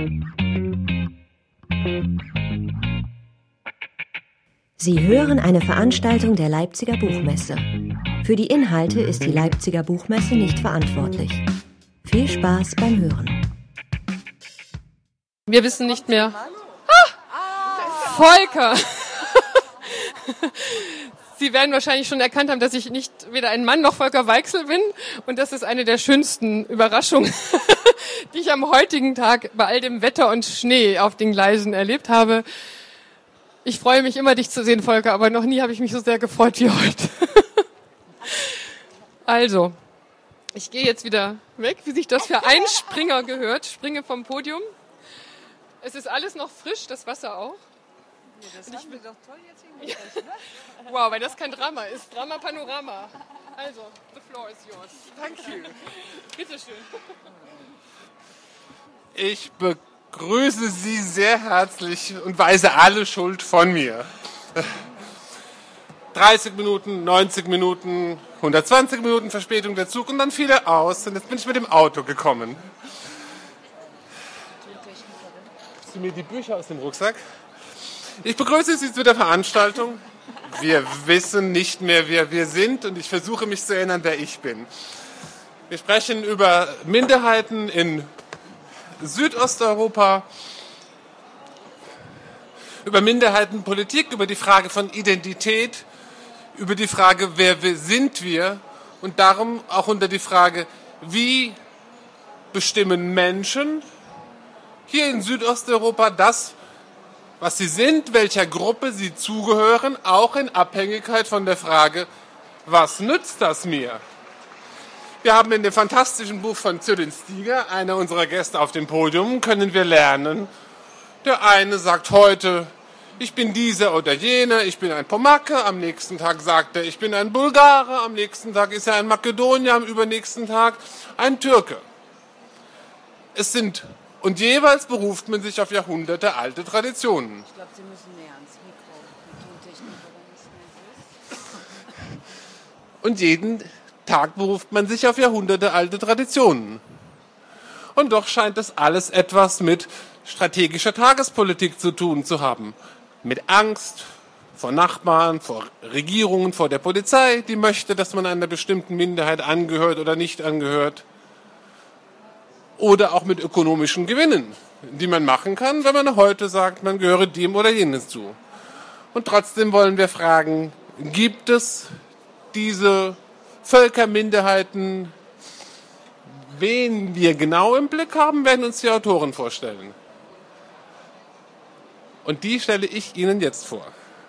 Sie hören eine Veranstaltung der Leipziger Buchmesse. Für die Inhalte ist die Leipziger Buchmesse nicht verantwortlich. Viel Spaß beim Hören. Wir wissen nicht mehr. Volker! Sie werden wahrscheinlich schon erkannt haben, dass ich nicht weder ein Mann noch Volker Weichsel bin. Und das ist eine der schönsten Überraschungen, die ich am heutigen Tag bei all dem Wetter und Schnee auf den Gleisen erlebt habe. Ich freue mich immer, dich zu sehen, Volker, aber noch nie habe ich mich so sehr gefreut wie heute. Also, ich gehe jetzt wieder weg, wie sich das für einen Springer gehört. Springe vom Podium. Es ist alles noch frisch, das Wasser auch. Ja, das haben wir doch toll jetzt hingekriegt, ne? Wow, weil das kein Drama ist. Drama Panorama. Also, the floor is yours. Thank you. Bitteschön. Ich begrüße Sie sehr herzlich und weise alle Schuld von mir. 30 Minuten, 90 Minuten, 120 Minuten Verspätung der Zug und dann fiel er aus und jetzt bin ich mit dem Auto gekommen. Hast du mir die Bücher aus dem Rucksack? Ich begrüße Sie zu der Veranstaltung. Wir wissen nicht mehr, wer wir sind und ich versuche mich zu erinnern, wer ich bin. Wir sprechen über Minderheiten in Südosteuropa, über Minderheitenpolitik, über die Frage von Identität, über die Frage, wer sind wir und darum auch unter die Frage, wie bestimmen Menschen hier in Südosteuropa das, was sie sind, welcher Gruppe sie zugehören, auch in Abhängigkeit von der Frage, was nützt das mir? Wir haben in dem fantastischen Buch von Cyril Stieger, einer unserer Gäste auf dem Podium, können wir lernen, der eine sagt heute, ich bin dieser oder jener, ich bin ein Pomake, am nächsten Tag sagt er, ich bin ein Bulgare, am nächsten Tag ist er ein Makedonier, am übernächsten Tag ein Türke. Und jeweils beruft man sich auf jahrhundertealte Traditionen. Ich glaube, Sie müssen näher ans Mikro. Die Tontechnik oder nicht. Und jeden Tag beruft man sich auf jahrhundertealte Traditionen. Und doch scheint das alles etwas mit strategischer Tagespolitik zu tun zu haben. Mit Angst vor Nachbarn, vor Regierungen, vor der Polizei, die möchte, dass man einer bestimmten Minderheit angehört oder nicht angehört. Oder auch mit ökonomischen Gewinnen, die man machen kann, wenn man heute sagt, man gehöre dem oder jenes zu. Und trotzdem wollen wir fragen, gibt es diese Völkerminderheiten? Wen wir genau im Blick haben, werden uns die Autoren vorstellen. Und die stelle ich Ihnen jetzt vor.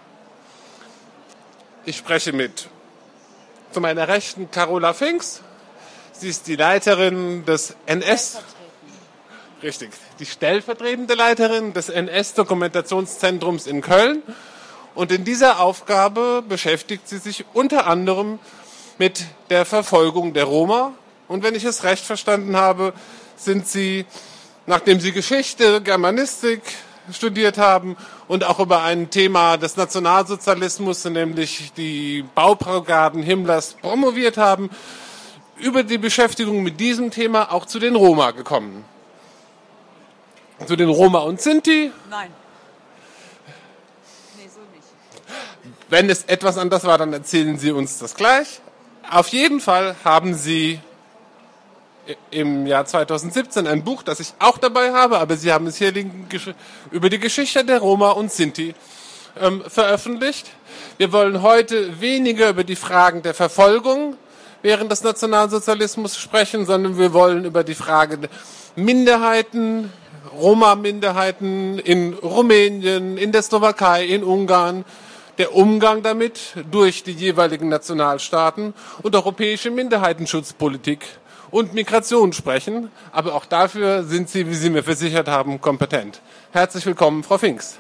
Ich spreche mit zu meiner Rechten Carola Finks. Sie ist die Leiterin des NS. Richtig, die stellvertretende Leiterin des NS-Dokumentationszentrums in Köln. Und in dieser Aufgabe beschäftigt sie sich unter anderem mit der Verfolgung der Roma. Und wenn ich es recht verstanden habe, sind Sie, nachdem Sie Geschichte, Germanistik studiert haben und auch über ein Thema des Nationalsozialismus, nämlich die Baubrigaden Himmlers, promoviert haben, über die Beschäftigung mit diesem Thema auch zu den Roma gekommen. Zu den Roma und Sinti. Nein. Nee, so nicht. Wenn es etwas anders war, dann erzählen Sie uns das gleich. Auf jeden Fall haben Sie im Jahr 2017 ein Buch, das ich auch dabei habe, aber Sie haben es hier über die Geschichte der Roma und Sinti veröffentlicht. Wir wollen heute weniger über die Fragen der Verfolgung während des Nationalsozialismus sprechen, sondern wir wollen über die Frage der Minderheiten, Roma-Minderheiten in Rumänien, in der Slowakei, in Ungarn, der Umgang damit durch die jeweiligen Nationalstaaten und europäische Minderheitenschutzpolitik und Migration sprechen. Aber auch dafür sind Sie, wie Sie mir versichert haben, kompetent. Herzlich willkommen, Frau Finks.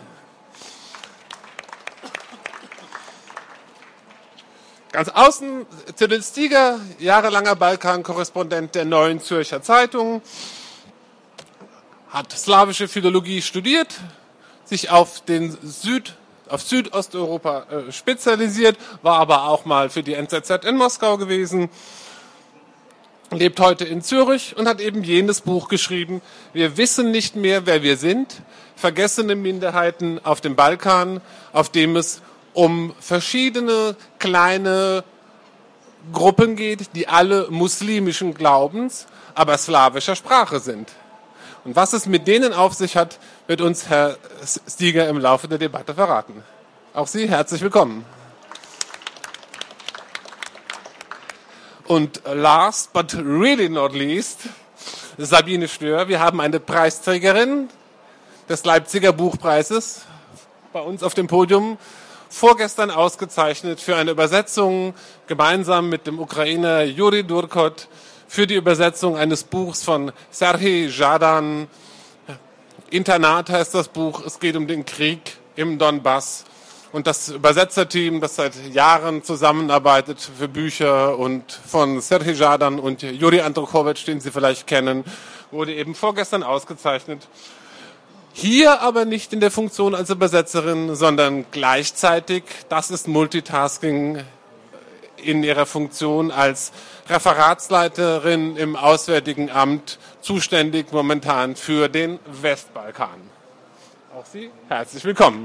Ganz außen Cyril Stieger, jahrelanger Balkan-Korrespondent der Neuen Zürcher Zeitung, hat slawische Philologie studiert, sich auf Südosteuropa spezialisiert, war aber auch mal für die NZZ in Moskau gewesen lebt heute in Zürich und hat eben jenes Buch geschrieben, Wir wissen nicht mehr, wer wir sind, vergessene Minderheiten auf dem Balkan, auf dem es um verschiedene kleine Gruppen geht, die alle muslimischen Glaubens, aber slawischer Sprache sind. Und was es mit denen auf sich hat, wird uns Herr Stieger im Laufe der Debatte verraten. Auch Sie herzlich willkommen. Und last but really not least, Sabine Stör. Wir haben eine Preisträgerin des Leipziger Buchpreises bei uns auf dem Podium, vorgestern ausgezeichnet für eine Übersetzung gemeinsam mit dem Ukrainer Juri Durkot für die Übersetzung eines Buchs von Serhij Zhadan. Internat heißt das Buch. Es geht um den Krieg im Donbass. Und das Übersetzerteam, das seit Jahren zusammenarbeitet für Bücher und von Serhij Zhadan und Juri Andrukhovich, den Sie vielleicht kennen, wurde eben vorgestern ausgezeichnet. Hier aber nicht in der Funktion als Übersetzerin, sondern gleichzeitig, das ist Multitasking, in ihrer Funktion als Referatsleiterin im Auswärtigen Amt, zuständig momentan für den Westbalkan. Auch Sie herzlich willkommen.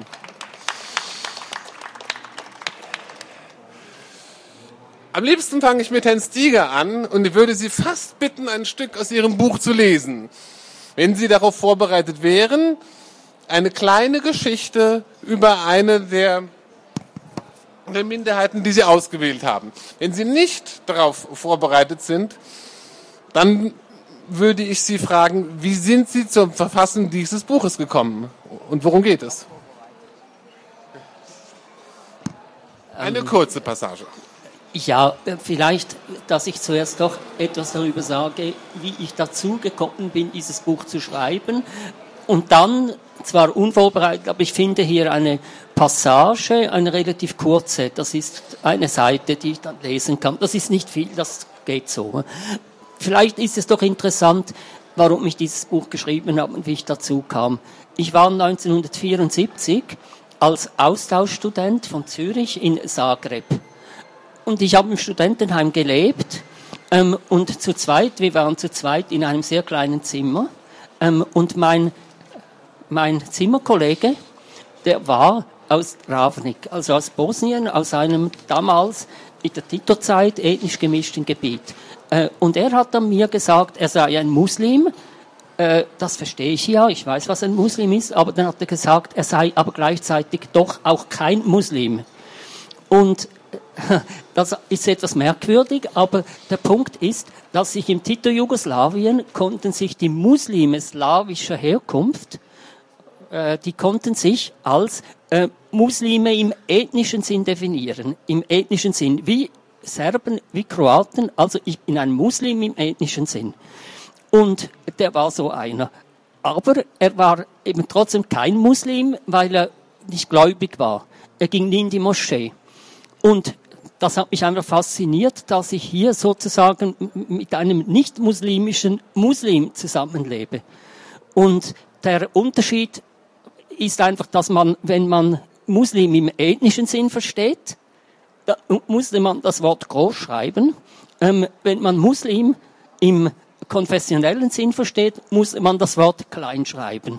Am liebsten fange ich mit Herrn Stieger an und ich würde Sie fast bitten, ein Stück aus Ihrem Buch zu lesen. Wenn Sie darauf vorbereitet wären, eine kleine Geschichte über eine der Minderheiten, die Sie ausgewählt haben. Wenn Sie nicht darauf vorbereitet sind, dann würde ich Sie fragen, wie sind Sie zum Verfassen dieses Buches gekommen und worum geht es? Eine kurze Passage. Ja, vielleicht, dass ich zuerst doch etwas darüber sage, wie ich dazu gekommen bin, dieses Buch zu schreiben. Und dann, zwar unvorbereitet, aber ich finde hier eine Passage, eine relativ kurze. Das ist eine Seite, die ich dann lesen kann. Das ist nicht viel, das geht so. Vielleicht ist es doch interessant, warum ich dieses Buch geschrieben habe und wie ich dazu kam. Ich war 1974 als Austauschstudent von Zürich in Zagreb. Und ich habe im Studentenheim gelebt und wir waren zu zweit in einem sehr kleinen Zimmer. Und mein Zimmerkollege, der war aus Ravnik, also aus Bosnien, aus einem damals in der Tito-Zeit ethnisch gemischten Gebiet. Und er hat dann mir gesagt, er sei ein Muslim. Das verstehe ich ja, ich weiß, was ein Muslim ist, aber dann hat er gesagt, er sei aber gleichzeitig doch auch kein Muslim. Und das ist etwas merkwürdig, aber der Punkt ist, dass sich im Tito-Jugoslawien konnten sich die Muslime slawischer Herkunft, die konnten sich als Muslime im ethnischen Sinn definieren. Im ethnischen Sinn, wie Serben, wie Kroaten, also ich bin ein Muslim im ethnischen Sinn. Und der war so einer. Aber er war eben trotzdem kein Muslim, weil er nicht gläubig war. Er ging nie in die Moschee. Und das hat mich einfach fasziniert, dass ich hier sozusagen mit einem nicht-muslimischen Muslim zusammenlebe. Und der Unterschied ist einfach, dass man, wenn man Muslim im ethnischen Sinn versteht, da musste man das Wort groß schreiben. Wenn man Muslim im konfessionellen Sinn versteht, muss man das Wort klein schreiben.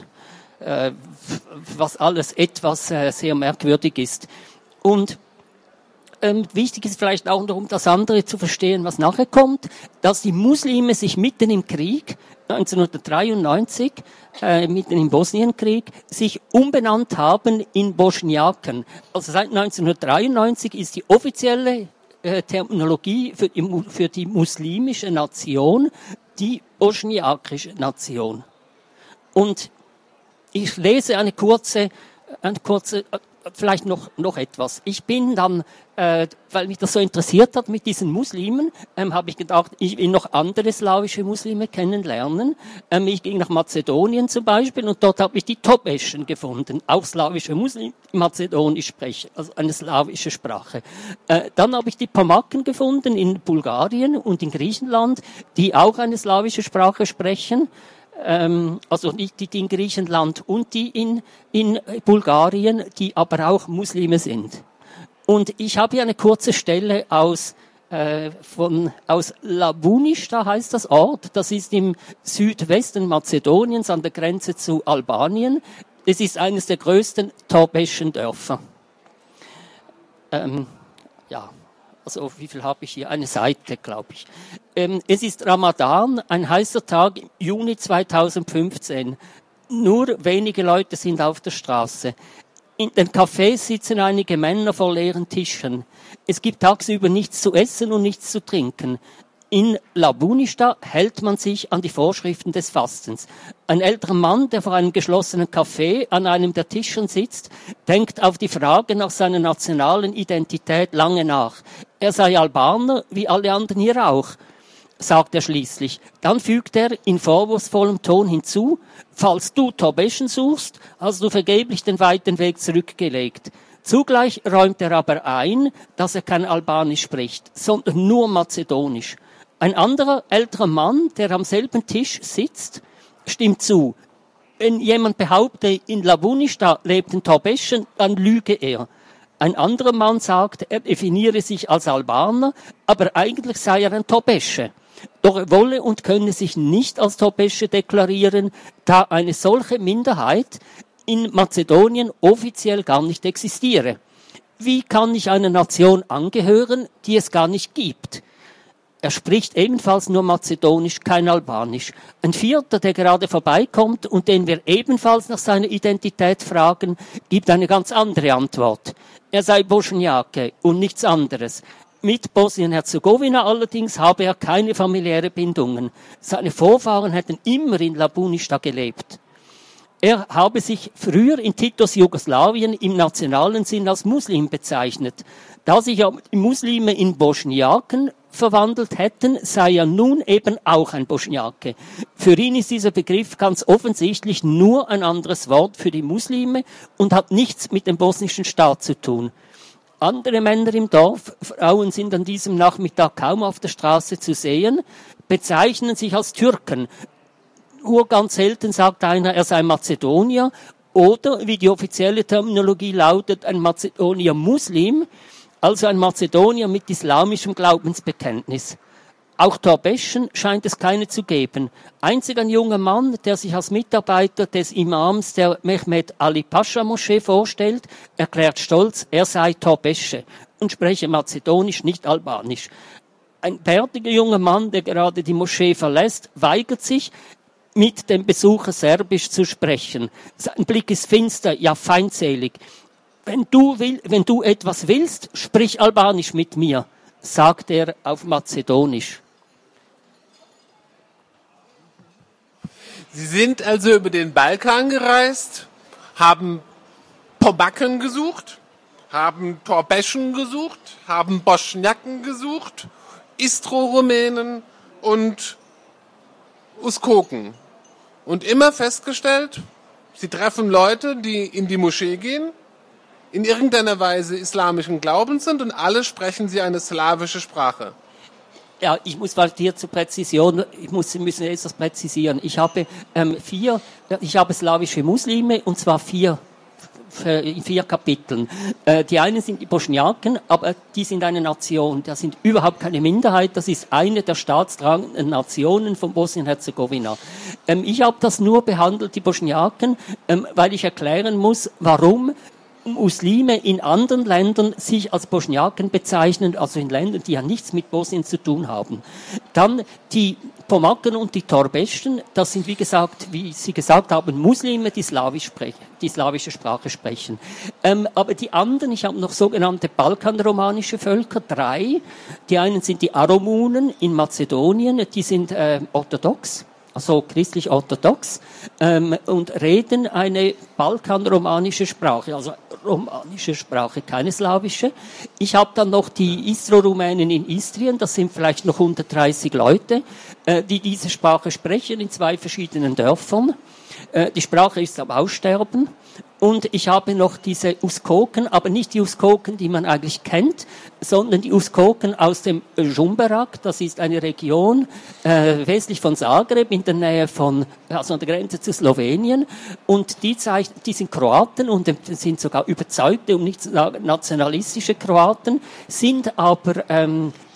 Was alles etwas sehr merkwürdig ist. Und wichtig ist vielleicht auch noch, um das andere zu verstehen, was nachher kommt, dass die Muslime sich mitten im Krieg, 1993, mitten im Bosnienkrieg, sich umbenannt haben in Bosniaken. Also seit 1993 ist die offizielle Terminologie für die muslimische Nation die bosniakische Nation. Und ich lese eine kurze vielleicht noch etwas. Ich bin dann, weil mich das so interessiert hat mit diesen Muslimen, habe ich gedacht, ich will noch andere slawische Muslime kennenlernen. Ich ging nach Mazedonien zum Beispiel und dort habe ich die Tobeschen gefunden, auch slawische Muslime, die Mazedonisch sprechen, also eine slawische Sprache. Dann habe ich die Pomaken gefunden in Bulgarien und in Griechenland, die auch eine slawische Sprache sprechen. Also nicht die in Griechenland und die in Bulgarien, die aber auch Muslime sind. Und ich habe hier eine kurze Stelle aus aus Labunista heißt das Ort. Das ist im Südwesten Mazedoniens an der Grenze zu Albanien. Es ist eines der größten torbeschen Dörfer. Also wie viel habe ich hier? Eine Seite, glaube ich. Es ist Ramadan, ein heißer Tag im Juni 2015. Nur wenige Leute sind auf der Straße. In den Cafés sitzen einige Männer vor leeren Tischen. Es gibt tagsüber nichts zu essen und nichts zu trinken. In Labunista hält man sich an die Vorschriften des Fastens. Ein älterer Mann, der vor einem geschlossenen Café an einem der Tischen sitzt, denkt auf die Frage nach seiner nationalen Identität lange nach. Er sei Albaner, wie alle anderen hier auch, sagt er schließlich. Dann fügt er in vorwurfsvollem Ton hinzu: Falls du Torbeschen suchst, hast du vergeblich den weiten Weg zurückgelegt. Zugleich räumt er aber ein, dass er kein Albanisch spricht, sondern nur Mazedonisch. Ein anderer älterer Mann, der am selben Tisch sitzt, stimmt zu. Wenn jemand behauptet, in Labunista lebten Torbeschen, dann lüge er. Ein anderer Mann sagt, er definiere sich als Albaner, aber eigentlich sei er ein Torbesche. Doch er wolle und könne sich nicht als Torbesche deklarieren, da eine solche Minderheit in Mazedonien offiziell gar nicht existiere. Wie kann ich einer Nation angehören, die es gar nicht gibt? Er spricht ebenfalls nur Mazedonisch, kein Albanisch. Ein vierter, der gerade vorbeikommt und den wir ebenfalls nach seiner Identität fragen, gibt eine ganz andere Antwort. Er sei Bošnjake und nichts anderes. Mit Bosnien-Herzegowina allerdings habe er keine familiäre Bindungen. Seine Vorfahren hätten immer in Labunista gelebt. Er habe sich früher in Titos Jugoslawien im nationalen Sinn als Muslim bezeichnet. Da sich ja die Muslime in Bošnjaken verwandelt hätten, sei er nun eben auch ein Bošnjake. Für ihn ist dieser Begriff ganz offensichtlich nur ein anderes Wort für die Muslime und hat nichts mit dem bosnischen Staat zu tun. Andere Männer im Dorf, Frauen sind an diesem Nachmittag kaum auf der Straße zu sehen, bezeichnen sich als Türken. Nur ganz selten sagt einer, er sei Mazedonier oder, wie die offizielle Terminologie lautet, ein Mazedonier-Muslim, also ein Mazedonier mit islamischem Glaubensbekenntnis. Auch Torbeschen scheint es keine zu geben. Einzig ein junger Mann, der sich als Mitarbeiter des Imams der Mehmet Ali Pascha Moschee vorstellt, erklärt stolz, er sei Torbesche und spreche Mazedonisch, nicht Albanisch. Ein bärtiger junger Mann, der gerade die Moschee verlässt, weigert sich, mit dem Besucher Serbisch zu sprechen. Sein Blick ist finster, ja feindselig. Wenn du etwas willst, sprich Albanisch mit mir, sagt er auf Mazedonisch. Sie sind also über den Balkan gereist, haben Pobaken gesucht, haben Torbeschen gesucht, haben Bošnjaken gesucht, Istro-Rumänen und Uskoken. Und immer festgestellt, sie treffen Leute, die in die Moschee gehen, in irgendeiner Weise islamischen Glaubens sind und alle sprechen sie eine slawische Sprache. Ja, ich muss mal hier zur Präzision, Sie müssen jetzt das präzisieren. Ich habe slawische Muslime und zwar in 4 Kapiteln. Die einen sind die Bošnjaken, aber die sind eine Nation. Das sind überhaupt keine Minderheit. Das ist eine der staatstragenden Nationen von Bosnien-Herzegowina. Ich habe das nur behandelt, die Bošnjaken, weil ich erklären muss, warum Muslime in anderen Ländern sich als Bošnjaken bezeichnen, also in Ländern, die ja nichts mit Bosnien zu tun haben. Dann die Pomaken und die Torbeschen, das sind wie gesagt, wie Sie gesagt haben, Muslime, die slawische Sprache sprechen. Aber die anderen, ich habe noch sogenannte balkanromanische Völker, 3. Die einen sind die Aromunen in Mazedonien, die sind orthodox, also christlich-orthodox, und reden eine balkanromanische Sprache, also romanische Sprache, keine slawische. Ich habe dann noch die Istro-Rumänen in Istrien, das sind vielleicht noch 130 Leute, die diese Sprache sprechen in 2 verschiedenen Dörfern. Die Sprache ist am Aussterben. Und ich habe noch diese Uskoken, aber nicht die Uskoken, die man eigentlich kennt, sondern die Uskoken aus dem Žumberak. Das ist eine Region westlich von Zagreb, in der Nähe also an der Grenze zu Slowenien. Und die sind Kroaten und sind sogar überzeugte und nicht nationalistische Kroaten, sind aber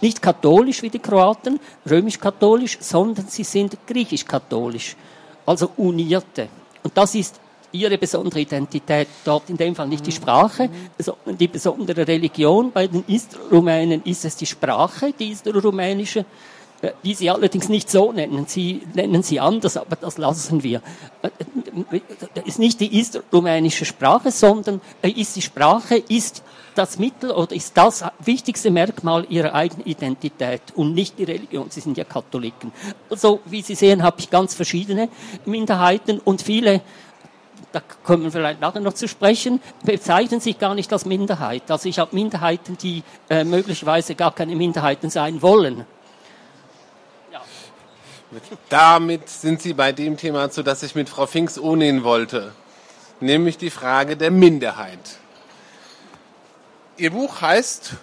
nicht katholisch wie die Kroaten, römisch-katholisch, sondern sie sind griechisch-katholisch, also Unierte. Und das ist ihre besondere Identität, dort in dem Fall nicht die Sprache, sondern die besondere Religion. Bei den Isterrumänen ist es die Sprache, die isterorumänische, die sie allerdings nicht so nennen. Sie nennen sie anders, aber das lassen wir. Das ist nicht die isterorumänische Sprache, sondern ist die Sprache, ist das Mittel oder ist das wichtigste Merkmal ihrer eigenen Identität und nicht die Religion. Sie sind ja Katholiken. Also, wie Sie sehen, habe ich ganz verschiedene Minderheiten und viele, da kommen wir vielleicht nachher noch zu sprechen, bezeichnen sich gar nicht als Minderheit. Also ich habe Minderheiten, die möglicherweise gar keine Minderheiten sein wollen. Damit sind Sie bei dem Thema, zu das ich mit Frau Finks ohnehin wollte, nämlich die Frage der Minderheit. Ihr Buch heißt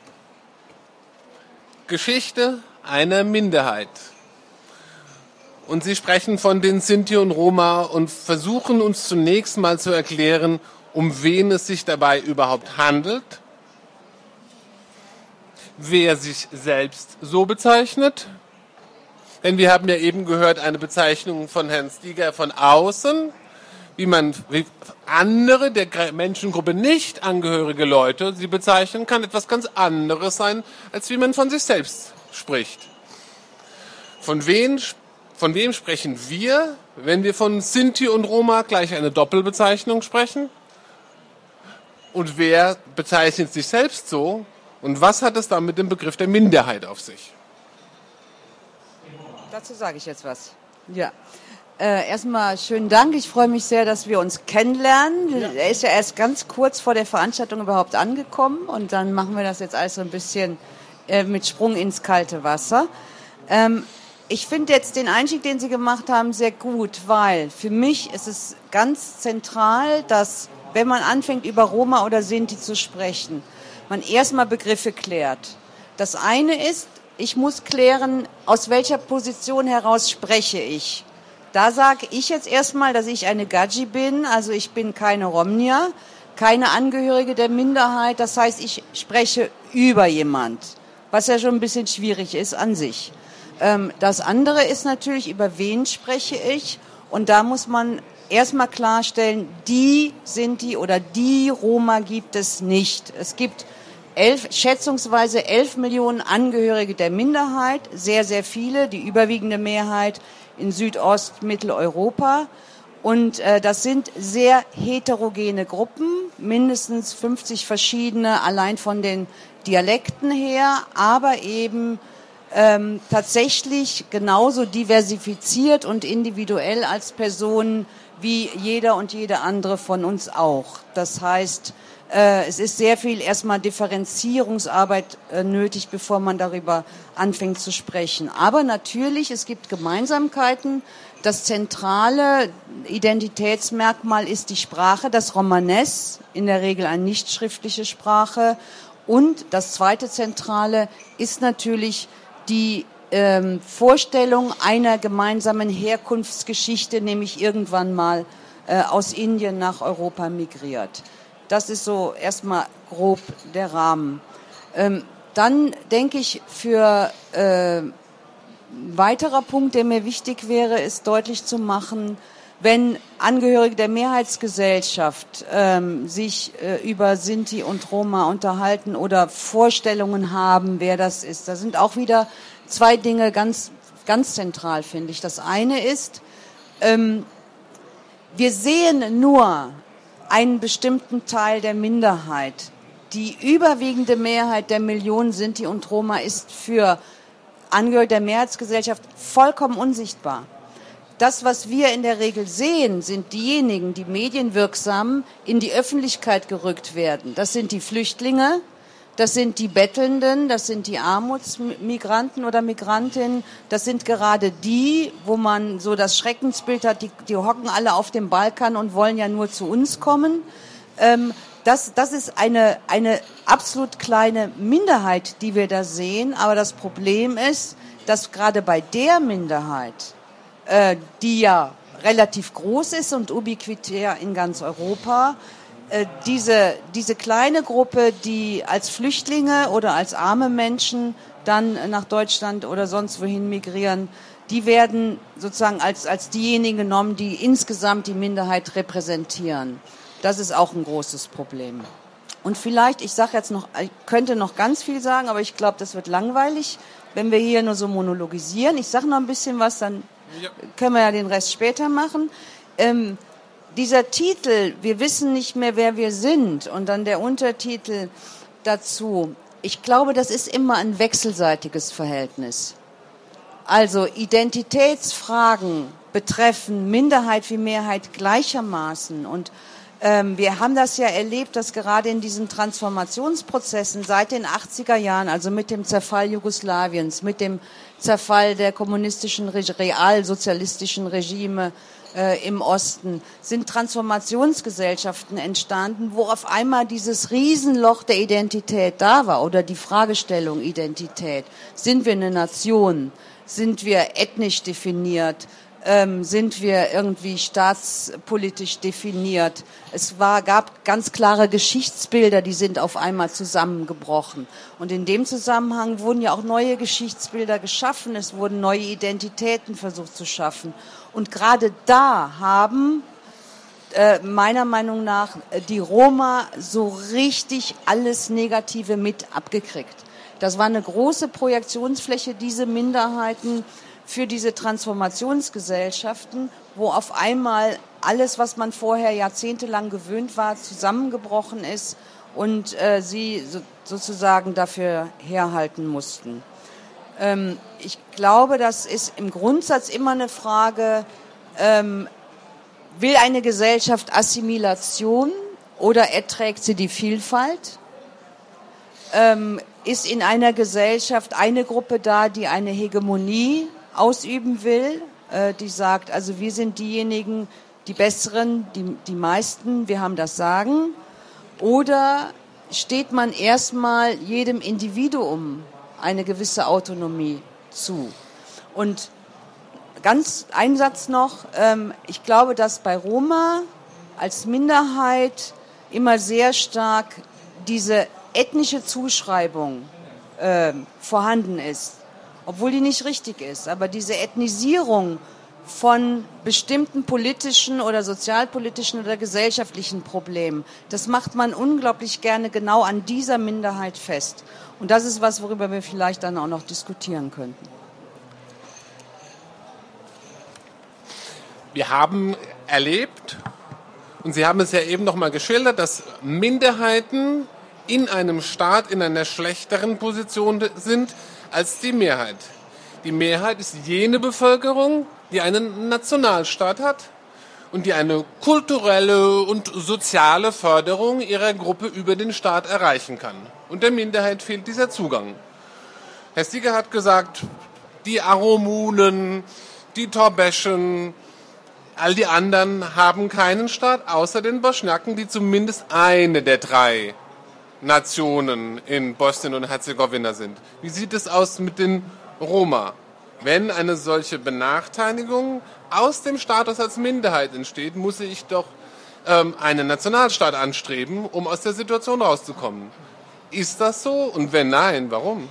Geschichte einer Minderheit. Und Sie sprechen von den Sinti und Roma und versuchen uns zunächst mal zu erklären, um wen es sich dabei überhaupt handelt, wer sich selbst so bezeichnet. Denn wir haben ja eben gehört, eine Bezeichnung von Herrn Stieger von außen, wie andere der Menschengruppe nicht angehörige Leute sie bezeichnen, kann etwas ganz anderes sein, als wie man von sich selbst spricht. Von wem sprechen wir, wenn wir von Sinti und Roma gleich eine Doppelbezeichnung sprechen? Und wer bezeichnet sich selbst so? Und was hat es dann mit dem Begriff der Minderheit auf sich? Dazu sage ich jetzt was. Ja. Erstmal schönen Dank. Ich freue mich sehr, dass wir uns kennenlernen. Ja. Er ist ja erst ganz kurz vor der Veranstaltung überhaupt angekommen und dann machen wir das jetzt alles so ein bisschen mit Sprung ins kalte Wasser. Ich finde jetzt den Einstieg, den Sie gemacht haben, sehr gut, weil für mich ist es ganz zentral, dass, wenn man anfängt, über Roma oder Sinti zu sprechen, man erstmal Begriffe klärt. Das eine ist, ich muss klären, aus welcher Position heraus spreche ich. Da sage ich jetzt erstmal, dass ich eine Gadji bin, also ich bin keine Romnia, keine Angehörige der Minderheit. Das heißt, ich spreche über jemand, was ja schon ein bisschen schwierig ist an sich. Das andere ist natürlich, über wen spreche ich? Und da muss man erstmal klarstellen, die Sinti oder die Roma gibt es nicht. Es gibt schätzungsweise 11 Millionen Angehörige der Minderheit, sehr, sehr viele, die überwiegende Mehrheit in Südost-, Mitteleuropa. Und das sind sehr heterogene Gruppen, mindestens 50 verschiedene, allein von den Dialekten her, aber eben tatsächlich genauso diversifiziert und individuell als Personen wie jeder und jede andere von uns auch. Das heißt, es ist sehr viel erstmal Differenzierungsarbeit nötig, bevor man darüber anfängt zu sprechen. Aber natürlich, es gibt Gemeinsamkeiten. Das zentrale Identitätsmerkmal ist die Sprache, das Romanes, in der Regel eine nicht schriftliche Sprache. Und das zweite Zentrale ist natürlich die Vorstellung einer gemeinsamen Herkunftsgeschichte, nämlich irgendwann mal aus Indien nach Europa migriert. Das ist so erstmal grob der Rahmen. Dann denke ich, für weiterer Punkt, der mir wichtig wäre, ist deutlich zu machen, wenn Angehörige der Mehrheitsgesellschaft sich über Sinti und Roma unterhalten oder Vorstellungen haben, wer das ist. Da sind auch wieder zwei Dinge ganz, ganz zentral, finde ich. Das eine ist, wir sehen nur einen bestimmten Teil der Minderheit. Die überwiegende Mehrheit der Millionen Sinti und Roma ist für Angehörige der Mehrheitsgesellschaft vollkommen unsichtbar. Das, was wir in der Regel sehen, sind diejenigen, die medienwirksam in die Öffentlichkeit gerückt werden. Das sind die Flüchtlinge, das sind die Bettelnden, das sind die Armutsmigranten oder Migrantinnen. Das sind gerade die, wo man so das Schreckensbild hat, die hocken alle auf dem Balkan und wollen ja nur zu uns kommen. Das ist eine absolut kleine Minderheit, die wir da sehen. Aber das Problem ist, dass gerade bei der Minderheit, die ja relativ groß ist und ubiquitär in ganz Europa, diese kleine Gruppe, die als Flüchtlinge oder als arme Menschen dann nach Deutschland oder sonst wohin migrieren, die werden sozusagen als diejenigen genommen, die insgesamt die Minderheit repräsentieren. Das ist auch ein großes Problem. Und vielleicht, ich könnte noch ganz viel sagen, aber ich glaube, das wird langweilig, wenn wir hier nur so monologisieren. Ich sage noch ein bisschen was, dann können wir ja den Rest später machen. Dieser Titel, wir wissen nicht mehr, wer wir sind, und dann der Untertitel dazu, ich glaube, das ist immer ein wechselseitiges Verhältnis. Also Identitätsfragen betreffen Minderheit wie Mehrheit gleichermaßen. Und wir haben das ja erlebt, dass gerade in diesen Transformationsprozessen seit den 80er Jahren, also mit dem Zerfall Jugoslawiens, mit dem Zerfall der kommunistischen, realsozialistischen Regime im Osten, sind Transformationsgesellschaften entstanden, wo auf einmal dieses Riesenloch der Identität da war oder die Fragestellung Identität. Sind wir eine Nation? Sind wir ethnisch definiert? Sind wir irgendwie staatspolitisch definiert? Gab ganz klare Geschichtsbilder, die sind auf einmal zusammengebrochen. Und in dem Zusammenhang wurden ja auch neue Geschichtsbilder geschaffen. Es wurden neue Identitäten versucht zu schaffen. Und gerade da haben meiner Meinung nach die Roma so richtig alles Negative mit abgekriegt. Das war eine große Projektionsfläche, diese Minderheiten, für diese Transformationsgesellschaften, wo auf einmal alles, was man vorher jahrzehntelang gewöhnt war, zusammengebrochen ist und sie sozusagen dafür herhalten mussten. Ich glaube, das ist im Grundsatz immer eine Frage, will eine Gesellschaft Assimilation oder erträgt sie die Vielfalt? Ist in einer Gesellschaft eine Gruppe da, die eine Hegemonie ausüben will, die sagt, also wir sind diejenigen, die Besseren, die meisten, wir haben das Sagen? Oder steht man erstmal jedem Individuum eine gewisse Autonomie zu? Und ein Satz noch, ich glaube, dass bei Roma als Minderheit immer sehr stark diese ethnische Zuschreibung vorhanden ist. Obwohl die nicht richtig ist. Aber diese Ethnisierung von bestimmten politischen oder sozialpolitischen oder gesellschaftlichen Problemen, das macht man unglaublich gerne genau an dieser Minderheit fest. Und das ist was, worüber wir vielleicht dann auch noch diskutieren könnten. Wir haben erlebt, und Sie haben es ja eben noch mal geschildert, dass Minderheiten in einem Staat in einer schlechteren Position sind als die Mehrheit. Die Mehrheit ist jene Bevölkerung, die einen Nationalstaat hat und die eine kulturelle und soziale Förderung ihrer Gruppe über den Staat erreichen kann. Und der Minderheit fehlt dieser Zugang. Herr Stieger hat gesagt, die Aromunen, die Torbeschen, all die anderen haben keinen Staat, außer den Bosniaken, die zumindest eine der 3 Nationen in Bosnien und Herzegowina sind. Wie sieht es aus mit den Roma? Wenn eine solche Benachteiligung aus dem Status als Minderheit entsteht, muss ich doch einen Nationalstaat anstreben, um aus der Situation rauszukommen. Ist das so? Und wenn nein, warum?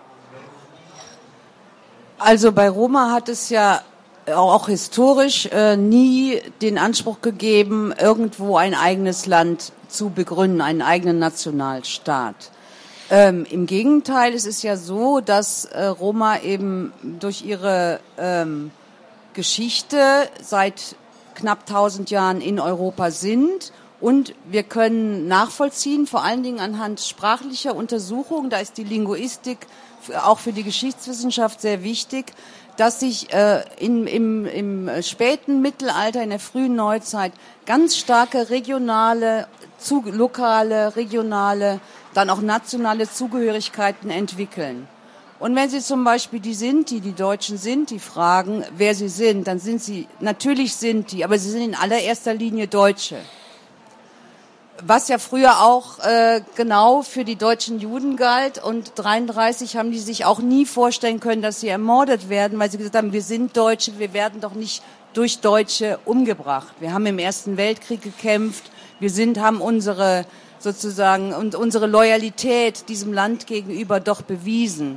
Also bei Roma hat es ja auch historisch nie den Anspruch gegeben, irgendwo ein eigenes Land zu begründen, einen eigenen Nationalstaat. Im Gegenteil, es ist ja so, dass Roma eben durch ihre Geschichte seit knapp 1000 Jahren in Europa sind. Und wir können nachvollziehen, vor allen Dingen anhand sprachlicher Untersuchungen, da ist die Linguistik auch für die Geschichtswissenschaft sehr wichtig, dass sich im späten Mittelalter, in der frühen Neuzeit ganz starke regionale, lokale, regionale, dann auch nationale Zugehörigkeiten entwickeln. Und wenn Sie zum Beispiel die Deutschen Sinti fragen, wer sie sind, dann sind sie natürlich Sinti, aber sie sind in allererster Linie Deutsche. Was ja früher auch genau für die deutschen Juden galt, und 1933 haben die sich auch nie vorstellen können, dass sie ermordet werden, weil sie gesagt haben, wir sind Deutsche, wir werden doch nicht durch Deutsche umgebracht. Wir haben im Ersten Weltkrieg gekämpft, haben unsere sozusagen und unsere Loyalität diesem Land gegenüber doch bewiesen.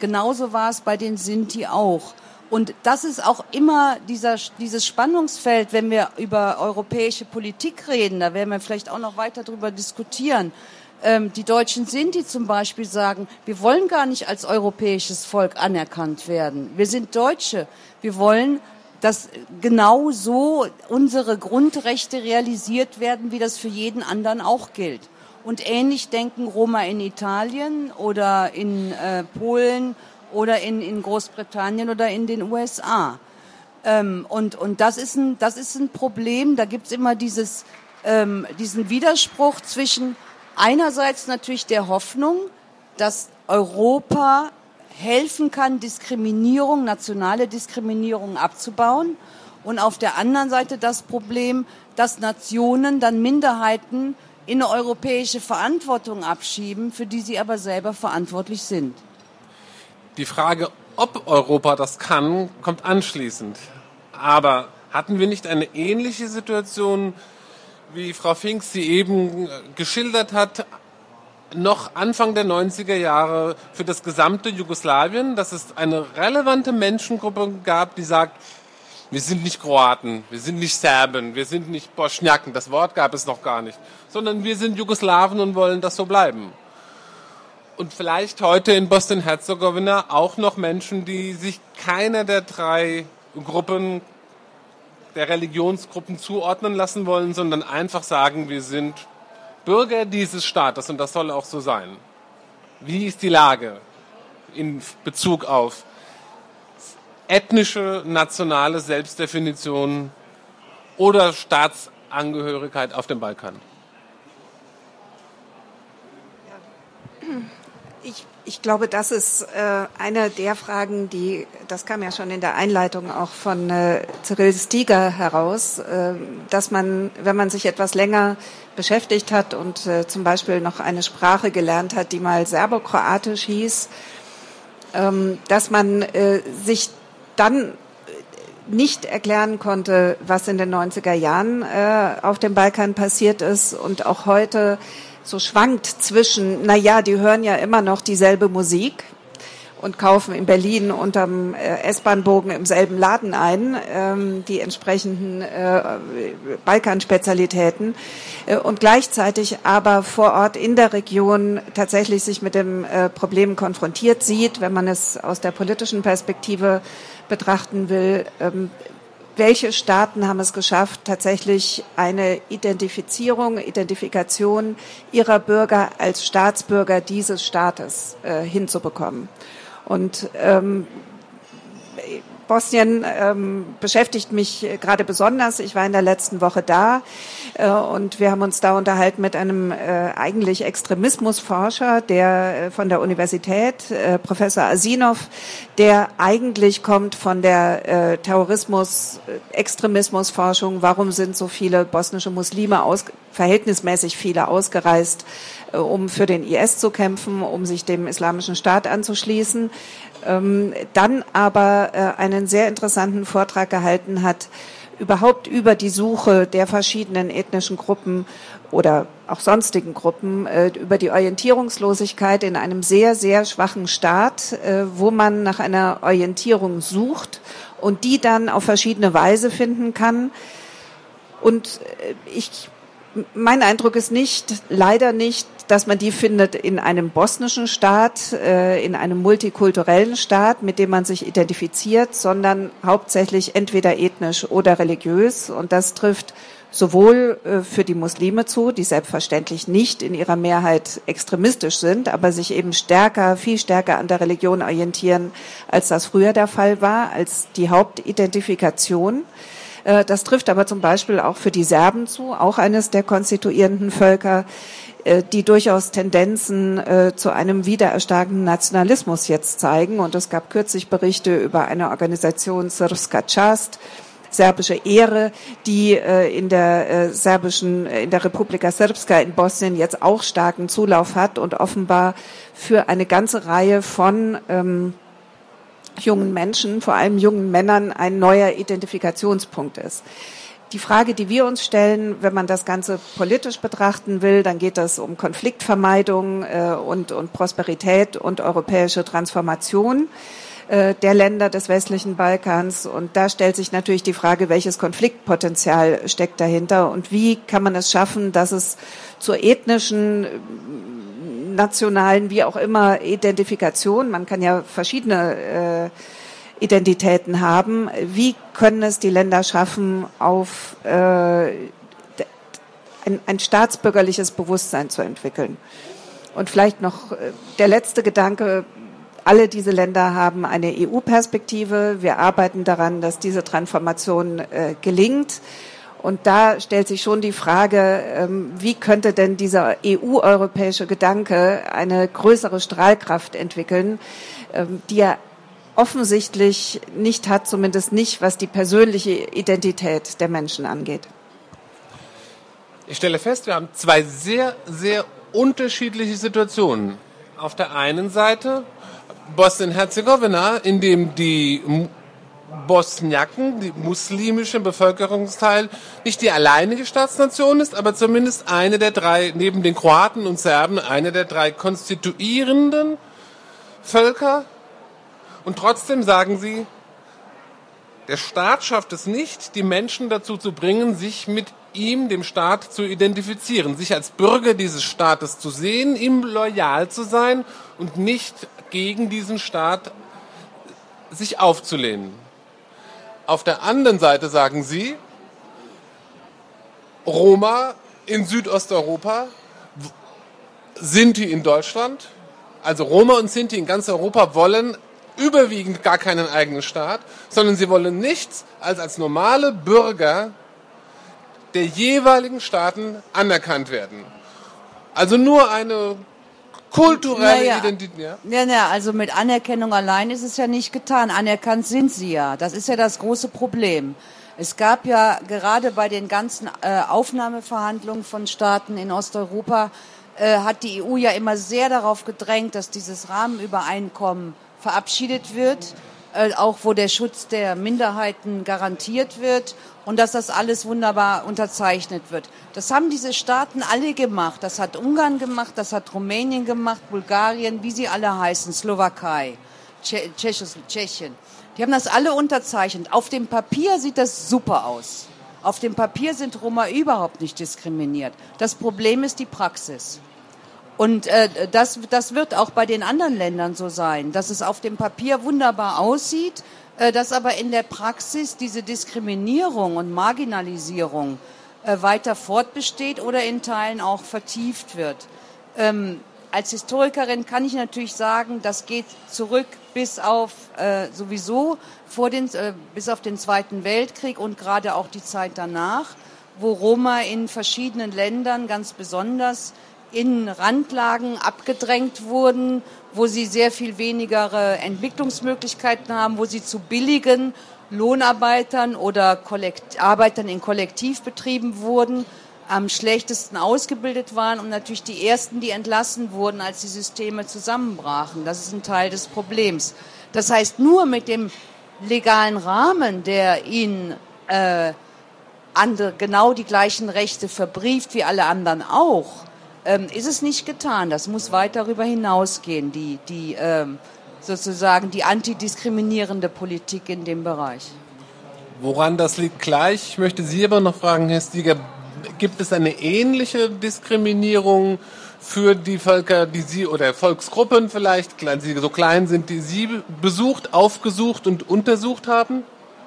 Genauso war es bei den Sinti auch. Und das ist auch immer dieses Spannungsfeld, wenn wir über europäische Politik reden, da werden wir vielleicht auch noch weiter darüber diskutieren. Die deutschen Sinti zum Beispiel sagen, wir wollen gar nicht als europäisches Volk anerkannt werden. Wir sind Deutsche. Wir wollen, dass genau so unsere Grundrechte realisiert werden, wie das für jeden anderen auch gilt. Und ähnlich denken Roma in Italien oder in Polen oder in Großbritannien oder in den USA. Und das ist ein Problem. Da gibt's immer diesen Widerspruch zwischen einerseits natürlich der Hoffnung, dass Europa helfen kann, Diskriminierung, nationale Diskriminierung abzubauen, und auf der anderen Seite das Problem, dass Nationen dann Minderheiten in eine europäische Verantwortung abschieben, für die sie aber selber verantwortlich sind. Die Frage, ob Europa das kann, kommt anschließend. Aber hatten wir nicht eine ähnliche Situation, wie Frau Fink sie eben geschildert hat, noch Anfang der 90er Jahre für das gesamte Jugoslawien, dass es eine relevante Menschengruppe gab, die sagt, wir sind nicht Kroaten, wir sind nicht Serben, wir sind nicht Bosniaken, das Wort gab es noch gar nicht, sondern wir sind Jugoslawen und wollen das so bleiben. Und vielleicht heute in Bosnien-Herzegowina auch noch Menschen, die sich keiner der drei Gruppen, der Religionsgruppen zuordnen lassen wollen, sondern einfach sagen, wir sind Bürger dieses Staates und das soll auch so sein. Wie ist die Lage in Bezug auf ethnische, nationale Selbstdefinition oder Staatsangehörigkeit auf dem Balkan? Ich glaube, das ist eine der Fragen, das kam ja schon in der Einleitung auch von Cyril Stieger heraus, dass man, wenn man sich etwas länger beschäftigt hat und zum Beispiel noch eine Sprache gelernt hat, die mal Serbokroatisch hieß, dass man sich dann nicht erklären konnte, was in den 90er Jahren auf dem Balkan passiert ist und auch heute so schwankt zwischen, die hören ja immer noch dieselbe Musik und kaufen in Berlin unterm S-Bahn-Bogen im selben Laden ein, die entsprechenden Balkanspezialitäten und gleichzeitig aber vor Ort in der Region tatsächlich sich mit dem Problem konfrontiert sieht, wenn man es aus der politischen Perspektive betrachten will. Welche Staaten haben es geschafft, tatsächlich eine Identifikation ihrer Bürger als Staatsbürger dieses Staates hinzubekommen? Und Bosnien beschäftigt mich gerade besonders. Ich war in der letzten Woche da und wir haben uns da unterhalten mit einem eigentlich Extremismusforscher, der von der Universität, Professor Asinov, der eigentlich kommt von der Extremismusforschung. Warum sind so viele bosnische Muslime verhältnismäßig viele ausgereist, um für den IS zu kämpfen, um sich dem Islamischen Staat anzuschließen? Dann aber einen sehr interessanten Vortrag gehalten hat, überhaupt über die Suche der verschiedenen ethnischen Gruppen oder auch sonstigen Gruppen, über die Orientierungslosigkeit in einem sehr, sehr schwachen Staat, wo man nach einer Orientierung sucht und die dann auf verschiedene Weise finden kann. Und mein Eindruck ist leider nicht, dass man die findet in einem bosnischen Staat, in einem multikulturellen Staat, mit dem man sich identifiziert, sondern hauptsächlich entweder ethnisch oder religiös. Und das trifft sowohl für die Muslime zu, die selbstverständlich nicht in ihrer Mehrheit extremistisch sind, aber sich eben viel stärker an der Religion orientieren, als das früher der Fall war, als die Hauptidentifikation. Das trifft aber zum Beispiel auch für die Serben zu, auch eines der konstituierenden Völker, die durchaus Tendenzen zu einem wiedererstarkenden Nationalismus jetzt zeigen. Und es gab kürzlich Berichte über eine Organisation Srpska Čast, serbische Ehre, die in der Republika Srpska in Bosnien jetzt auch starken Zulauf hat und offenbar für eine ganze Reihe von jungen Menschen, vor allem jungen Männern, ein neuer Identifikationspunkt ist. Die Frage, die wir uns stellen, wenn man das Ganze politisch betrachten will, dann geht es um Konfliktvermeidung und Prosperität und europäische Transformation der Länder des westlichen Balkans. Und da stellt sich natürlich die Frage, welches Konfliktpotenzial steckt dahinter und wie kann man es schaffen, dass es zur ethnischen, nationalen, wie auch immer, Identifikation, man kann ja verschiedene Identitäten haben. Wie können es die Länder schaffen, auf ein staatsbürgerliches Bewusstsein zu entwickeln? Und vielleicht noch der letzte Gedanke. Alle diese Länder haben eine EU-Perspektive. Wir arbeiten daran, dass diese Transformation gelingt. Und da stellt sich schon die Frage, wie könnte denn dieser EU-europäische Gedanke eine größere Strahlkraft entwickeln, die er offensichtlich nicht hat, zumindest nicht, was die persönliche Identität der Menschen angeht. Ich stelle fest, wir haben zwei sehr, sehr unterschiedliche Situationen. Auf der einen Seite Bosnien-Herzegowina, in dem die Bosniaken, die muslimische Bevölkerungsteil, nicht die alleinige Staatsnation ist, aber zumindest eine der drei, neben den Kroaten und Serben, eine der drei konstituierenden Völker. Und trotzdem sagen sie, der Staat schafft es nicht, die Menschen dazu zu bringen, sich mit ihm, dem Staat, zu identifizieren, sich als Bürger dieses Staates zu sehen, ihm loyal zu sein und nicht gegen diesen Staat sich aufzulehnen. Auf der anderen Seite sagen sie, Roma in Südosteuropa, Sinti in Deutschland, also Roma und Sinti in ganz Europa wollen überwiegend gar keinen eigenen Staat, sondern sie wollen nichts als normale Bürger der jeweiligen Staaten anerkannt werden. Also nur eine kulturelle Identität. Ja, also mit Anerkennung allein ist es ja nicht getan. Anerkannt sind sie ja. Das ist ja das große Problem. Es gab ja gerade bei den ganzen Aufnahmeverhandlungen von Staaten in Osteuropa, hat die EU ja immer sehr darauf gedrängt, dass dieses Rahmenübereinkommen verabschiedet wird, auch wo der Schutz der Minderheiten garantiert wird und dass das alles wunderbar unterzeichnet wird. Das haben diese Staaten alle gemacht. Das hat Ungarn gemacht, das hat Rumänien gemacht, Bulgarien, wie sie alle heißen, Slowakei, Tschechien. Die haben das alle unterzeichnet. Auf dem Papier sieht das super aus. Auf dem Papier sind Roma überhaupt nicht diskriminiert. Das Problem ist die Praxis. Und das wird auch bei den anderen Ländern so sein, dass es auf dem Papier wunderbar aussieht, dass aber in der Praxis diese Diskriminierung und Marginalisierung weiter fortbesteht oder in Teilen auch vertieft wird. Als Historikerin kann ich natürlich sagen, das geht zurück bis auf sowieso bis auf den Zweiten Weltkrieg und gerade auch die Zeit danach, wo Roma in verschiedenen Ländern ganz besonders in Randlagen abgedrängt wurden, wo sie sehr viel weniger Entwicklungsmöglichkeiten haben, wo sie zu billigen Lohnarbeitern oder Arbeitern in Kollektivbetrieben wurden, am schlechtesten ausgebildet waren und natürlich die Ersten, die entlassen wurden, als die Systeme zusammenbrachen. Das ist ein Teil des Problems. Das heißt, nur mit dem legalen Rahmen, der ihnen genau die gleichen Rechte verbrieft wie alle anderen auch, ist es nicht getan. Das muss weit darüber hinausgehen, sozusagen die antidiskriminierende Politik in dem Bereich. Woran das liegt gleich? Ich möchte Sie aber noch fragen, Herr Stieger, gibt es eine ähnliche Diskriminierung für die Völker, die Sie, oder Volksgruppen vielleicht, weil sie so klein sind, die Sie besucht, aufgesucht und untersucht haben?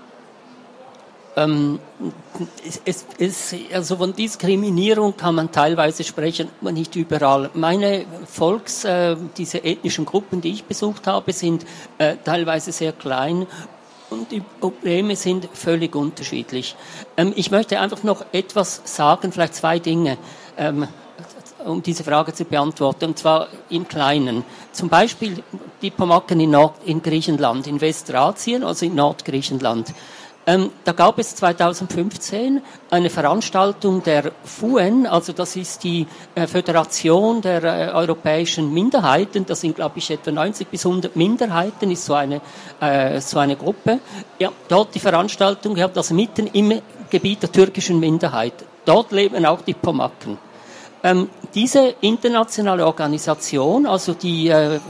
Also von Diskriminierung kann man teilweise sprechen, aber nicht überall. Meine diese ethnischen Gruppen, die ich besucht habe, sind teilweise sehr klein und die Probleme sind völlig unterschiedlich. Ich möchte einfach noch etwas sagen, vielleicht zwei Dinge, um diese Frage zu beantworten, und zwar im Kleinen. Zum Beispiel die Pomaken in Griechenland, in Westrazien, also in Nordgriechenland. Da gab es 2015 eine Veranstaltung der FUEN, also das ist die Föderation der europäischen Minderheiten, das sind, glaube ich, etwa 90 bis 100 Minderheiten, ist so eine Gruppe. Ja, dort die Veranstaltung gehabt, also mitten im Gebiet der türkischen Minderheit. Dort leben auch die Pomaken. Diese internationale Organisation, also die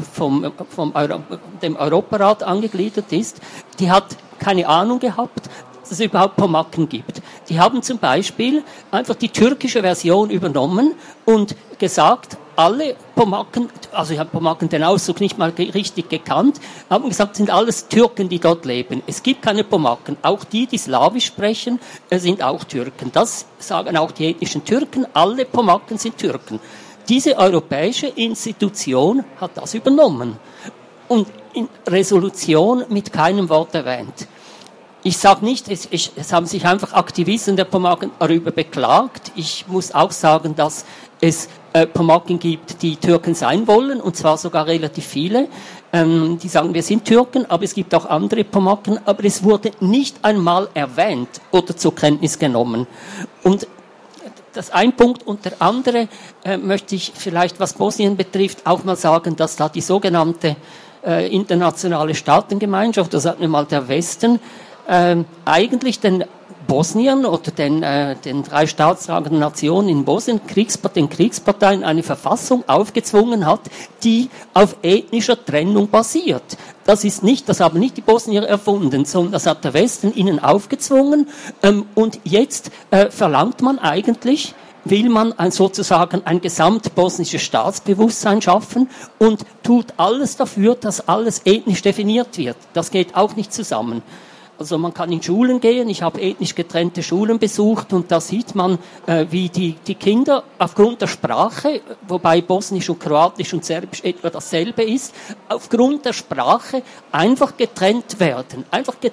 dem Europarat angegliedert ist, die hat keine Ahnung gehabt, dass es überhaupt Pomaken gibt. Die haben zum Beispiel einfach die türkische Version übernommen und gesagt, alle Pomaken, also ich habe Pomaken den Ausdruck nicht mal richtig gekannt, haben gesagt, sind alles Türken, die dort leben. Es gibt keine Pomaken. Auch die Slawisch sprechen, sind auch Türken. Das sagen auch die ethnischen Türken. Alle Pomaken sind Türken. Diese europäische Institution hat das übernommen und in Resolution mit keinem Wort erwähnt. Ich sage nicht, es haben sich einfach Aktivisten der Pomaken darüber beklagt. Ich muss auch sagen, dass es Pomaken gibt, die Türken sein wollen, und zwar sogar relativ viele. Die sagen, wir sind Türken, aber es gibt auch andere Pomaken, aber es wurde nicht einmal erwähnt oder zur Kenntnis genommen. Und das ein Punkt, und der andere möchte ich vielleicht, was Bosnien betrifft, auch mal sagen, dass da die sogenannte internationale Staatengemeinschaft, das sagt mir mal der Westen, eigentlich den Bosnien oder den 3 staatstragenden Nationen in Bosnien, den Kriegsparteien, eine Verfassung aufgezwungen hat, die auf ethnischer Trennung basiert. Das haben nicht die Bosnier erfunden, sondern das hat der Westen ihnen aufgezwungen. Und jetzt verlangt man eigentlich, will man sozusagen ein gesamtbosnisches Staatsbewusstsein schaffen und tut alles dafür, dass alles ethnisch definiert wird. Das geht auch nicht zusammen. Also man kann in Schulen gehen, ich habe ethnisch getrennte Schulen besucht und da sieht man, wie die Kinder aufgrund der Sprache, wobei Bosnisch und Kroatisch und Serbisch etwa dasselbe ist, aufgrund der Sprache einfach getrennt werden.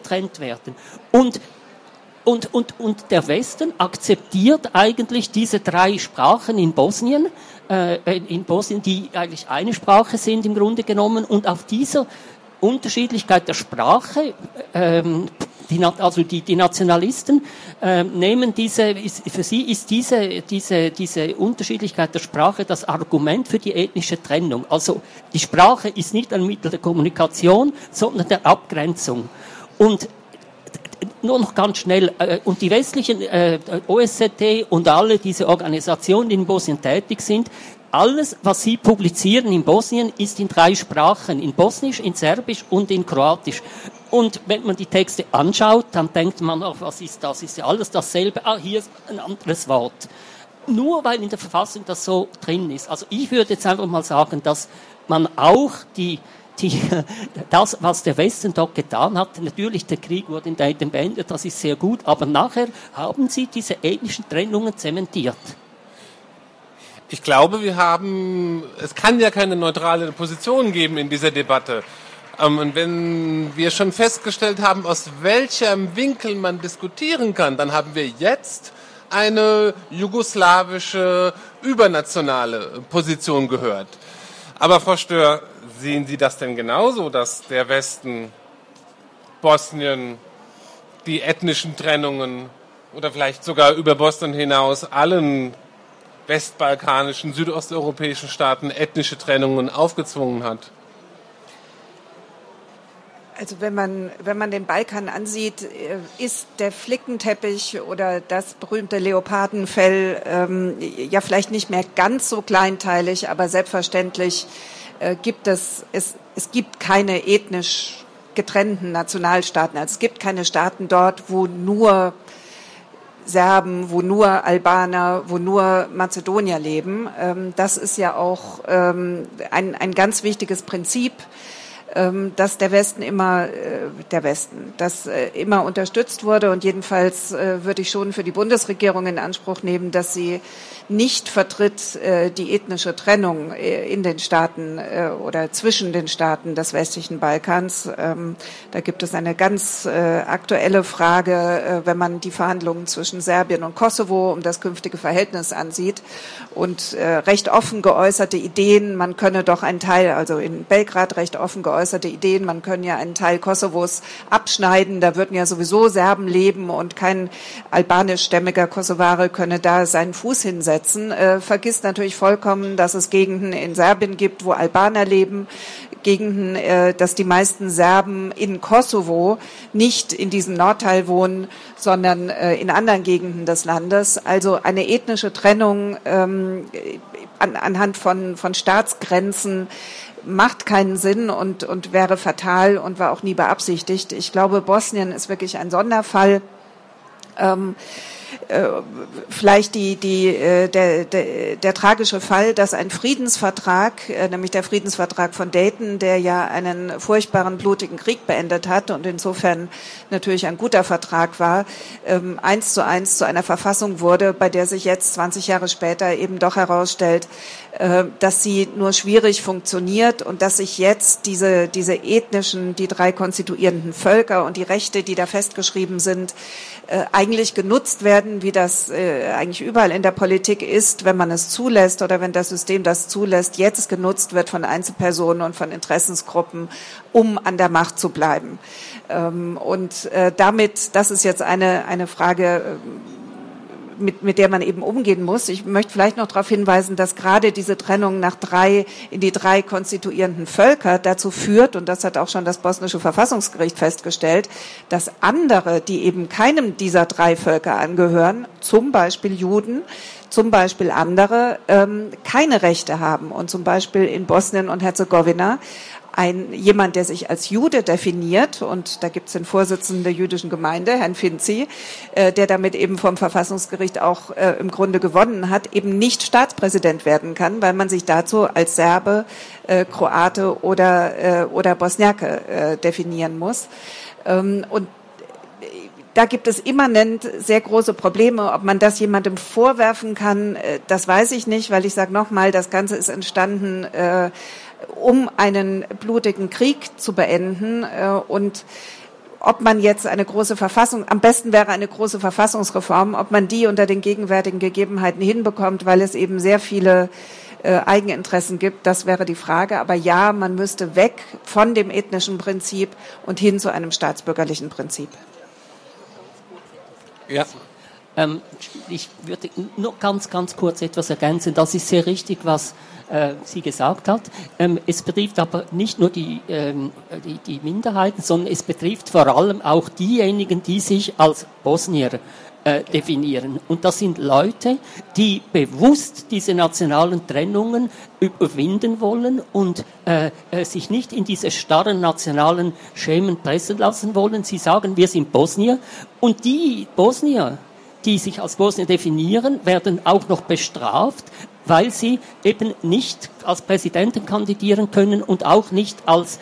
Und der Westen akzeptiert eigentlich diese 3 Sprachen in Bosnien, die eigentlich eine Sprache sind im Grunde genommen, und auf dieser Unterschiedlichkeit der Sprache, die Nationalisten nehmen für sie ist diese Unterschiedlichkeit der Sprache das Argument für die ethnische Trennung. Also die Sprache ist nicht ein Mittel der Kommunikation, sondern der Abgrenzung. Und nur noch ganz schnell, und die westlichen OSZE und alle diese Organisationen, die in Bosnien tätig sind, alles, was sie publizieren in Bosnien, ist in 3 Sprachen, in Bosnisch, in Serbisch und in Kroatisch. Und wenn man die Texte anschaut, dann denkt man, was ist das? Ist ja alles dasselbe? Hier ist ein anderes Wort. Nur weil in der Verfassung das so drin ist. Also ich würde jetzt einfach mal sagen, dass man auch das, was der Westen dort getan hat, natürlich der Krieg wurde in Dayton beendet, das ist sehr gut, aber nachher haben sie diese ethnischen Trennungen zementiert. Ich glaube, es kann ja keine neutrale Position geben in dieser Debatte. Und wenn wir schon festgestellt haben, aus welchem Winkel man diskutieren kann, dann haben wir jetzt eine jugoslawische, übernationale Position gehört. Aber Frau Stör, sehen Sie das denn genauso, dass der Westen Bosnien, die ethnischen Trennungen oder vielleicht sogar über Bosnien hinaus allen westbalkanischen, südosteuropäischen Staaten ethnische Trennungen aufgezwungen hat? Also wenn man den Balkan ansieht, ist der Flickenteppich oder das berühmte Leopardenfell ja vielleicht nicht mehr ganz so kleinteilig, aber selbstverständlich gibt es gibt keine ethnisch getrennten Nationalstaaten. Also es gibt keine Staaten dort, wo nur Serben, wo nur Albaner, wo nur Mazedonier leben. Das ist ja auch ein ganz wichtiges Prinzip, dass der Westen immer unterstützt wurde, und jedenfalls würde ich schon für die Bundesregierung in Anspruch nehmen, dass sie nicht vertritt die ethnische Trennung in den Staaten oder zwischen den Staaten des westlichen Balkans. Da gibt es eine ganz aktuelle Frage, wenn man die Verhandlungen zwischen Serbien und Kosovo um das künftige Verhältnis ansieht, und recht offen geäußerte Ideen, man könne doch einen Teil, also in Belgrad recht offen geäußerte Ideen, man könne ja einen Teil Kosovos abschneiden, da würden ja sowieso Serben leben und kein albanischstämmiger Kosovare könne da seinen Fuß hinsetzen, vergisst natürlich vollkommen, dass es Gegenden in Serbien gibt, wo Albaner leben, Gegenden, dass die meisten Serben in Kosovo nicht in diesem Nordteil wohnen, sondern in anderen Gegenden des Landes. Also eine ethnische Trennung anhand von Staatsgrenzen macht keinen Sinn und wäre fatal und war auch nie beabsichtigt. Ich glaube, Bosnien ist wirklich ein Sonderfall. Vielleicht der tragische Fall, dass ein Friedensvertrag, nämlich der Friedensvertrag von Dayton, der ja einen furchtbaren, blutigen Krieg beendet hat und insofern natürlich ein guter Vertrag war, 1:1 zu einer Verfassung wurde, bei der sich jetzt 20 Jahre später eben doch herausstellt, dass sie nur schwierig funktioniert und dass sich jetzt diese ethnischen, die 3 konstituierenden Völker und die Rechte, die da festgeschrieben sind, eigentlich genutzt werden, wie das eigentlich überall in der Politik ist, wenn man es zulässt oder wenn das System das zulässt, jetzt genutzt wird von Einzelpersonen und von Interessensgruppen, um an der Macht zu bleiben. Damit, das ist jetzt eine Frage, mit der man eben umgehen muss. Ich möchte vielleicht noch darauf hinweisen, dass gerade diese Trennung in die 3 konstituierenden Völker dazu führt, und das hat auch schon das bosnische Verfassungsgericht festgestellt, dass andere, die eben keinem dieser 3 Völker angehören, zum Beispiel Juden, zum Beispiel andere, keine Rechte haben. Und zum Beispiel in Bosnien und Herzegowina jemand, der sich als Jude definiert, und da gibt es den Vorsitzenden der jüdischen Gemeinde, Herrn Finzi, der damit eben vom Verfassungsgericht auch im Grunde gewonnen hat, eben nicht Staatspräsident werden kann, weil man sich dazu als Serbe, Kroate oder Bosniake definieren muss. Und da gibt es immanent sehr große Probleme. Ob man das jemandem vorwerfen kann, das weiß ich nicht, weil ich sage nochmal, das Ganze ist entstanden, um einen blutigen Krieg zu beenden. Und ob man jetzt eine große Verfassung, am besten wäre eine große Verfassungsreform, ob man die unter den gegenwärtigen Gegebenheiten hinbekommt, weil es eben sehr viele Eigeninteressen gibt, das wäre die Frage. Aber ja, man müsste weg von dem ethnischen Prinzip und hin zu einem staatsbürgerlichen Prinzip. Ja. Ich würde nur ganz kurz etwas ergänzen. Das ist sehr richtig, was sie gesagt hat. Es betrifft aber nicht nur die Minderheiten, sondern es betrifft vor allem auch diejenigen, die sich als Bosnier definieren. Und das sind Leute, die bewusst diese nationalen Trennungen überwinden wollen und sich nicht in diese starren nationalen Schemen pressen lassen wollen. Sie sagen, wir sind Bosnier. Und die Bosnier, die sich als Bosnier definieren, werden auch noch bestraft, weil sie eben nicht als Präsidenten kandidieren können und auch nicht als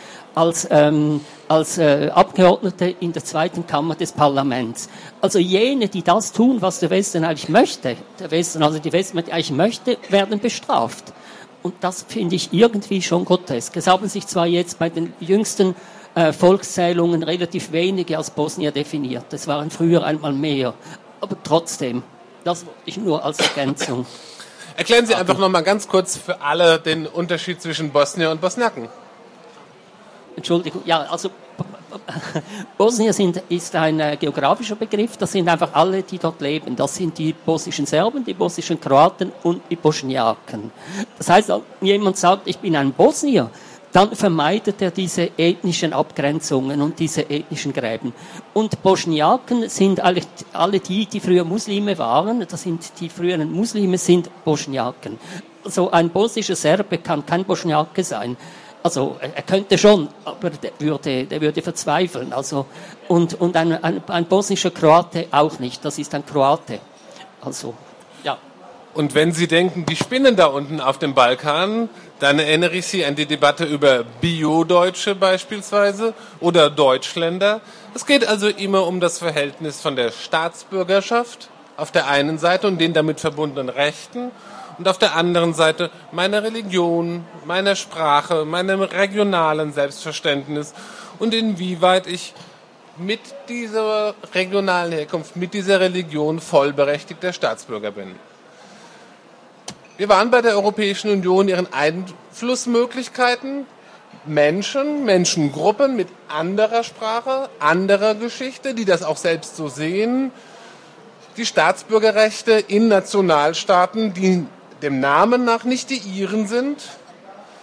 Abgeordnete in der 2. Kammer des Parlaments. Also jene, die das tun, was der Westen eigentlich möchte, die Westmehrheit eigentlich möchte, werden bestraft. Und das finde ich irgendwie schon grotesk. Es haben sich zwar jetzt bei den jüngsten Volkszählungen relativ wenige als Bosnier definiert. Es waren früher einmal mehr. Aber trotzdem, das wollte ich nur als Ergänzung. Erklären Sie einfach nochmal ganz kurz für alle den Unterschied zwischen Bosnier und Bosniaken. Entschuldigung, ja, also Bosnier ist ein geografischer Begriff, das sind einfach alle, die dort leben. Das sind die bosnischen Serben, die bosnischen Kroaten und die Bosniaken. Das heißt, wenn jemand sagt, ich bin ein Bosnier, dann vermeidet er diese ethnischen Abgrenzungen und diese ethnischen Gräben. Und Bosniaken sind alle die früher Muslime waren, das sind die früheren Muslime, sind Bosniaken. Also ein bosnischer Serbe kann kein Bosniake sein. Also er könnte schon, aber der würde verzweifeln. Also und ein bosnischer Kroate auch nicht. Das ist ein Kroate. Also ja. Und wenn Sie denken, die spinnen da unten auf dem Balkan, dann erinnere ich Sie an die Debatte über Bio-Deutsche beispielsweise oder Deutschländer. Es geht also immer um das Verhältnis von der Staatsbürgerschaft auf der einen Seite und den damit verbundenen Rechten und auf der anderen Seite meiner Religion, meiner Sprache, meinem regionalen Selbstverständnis und inwieweit ich mit dieser regionalen Herkunft, mit dieser Religion vollberechtigter Staatsbürger bin. Wir waren bei der Europäischen Union, ihren Einflussmöglichkeiten, Menschengruppen mit anderer Sprache, anderer Geschichte, die das auch selbst so sehen, die Staatsbürgerrechte in Nationalstaaten, die dem Namen nach nicht die ihren sind,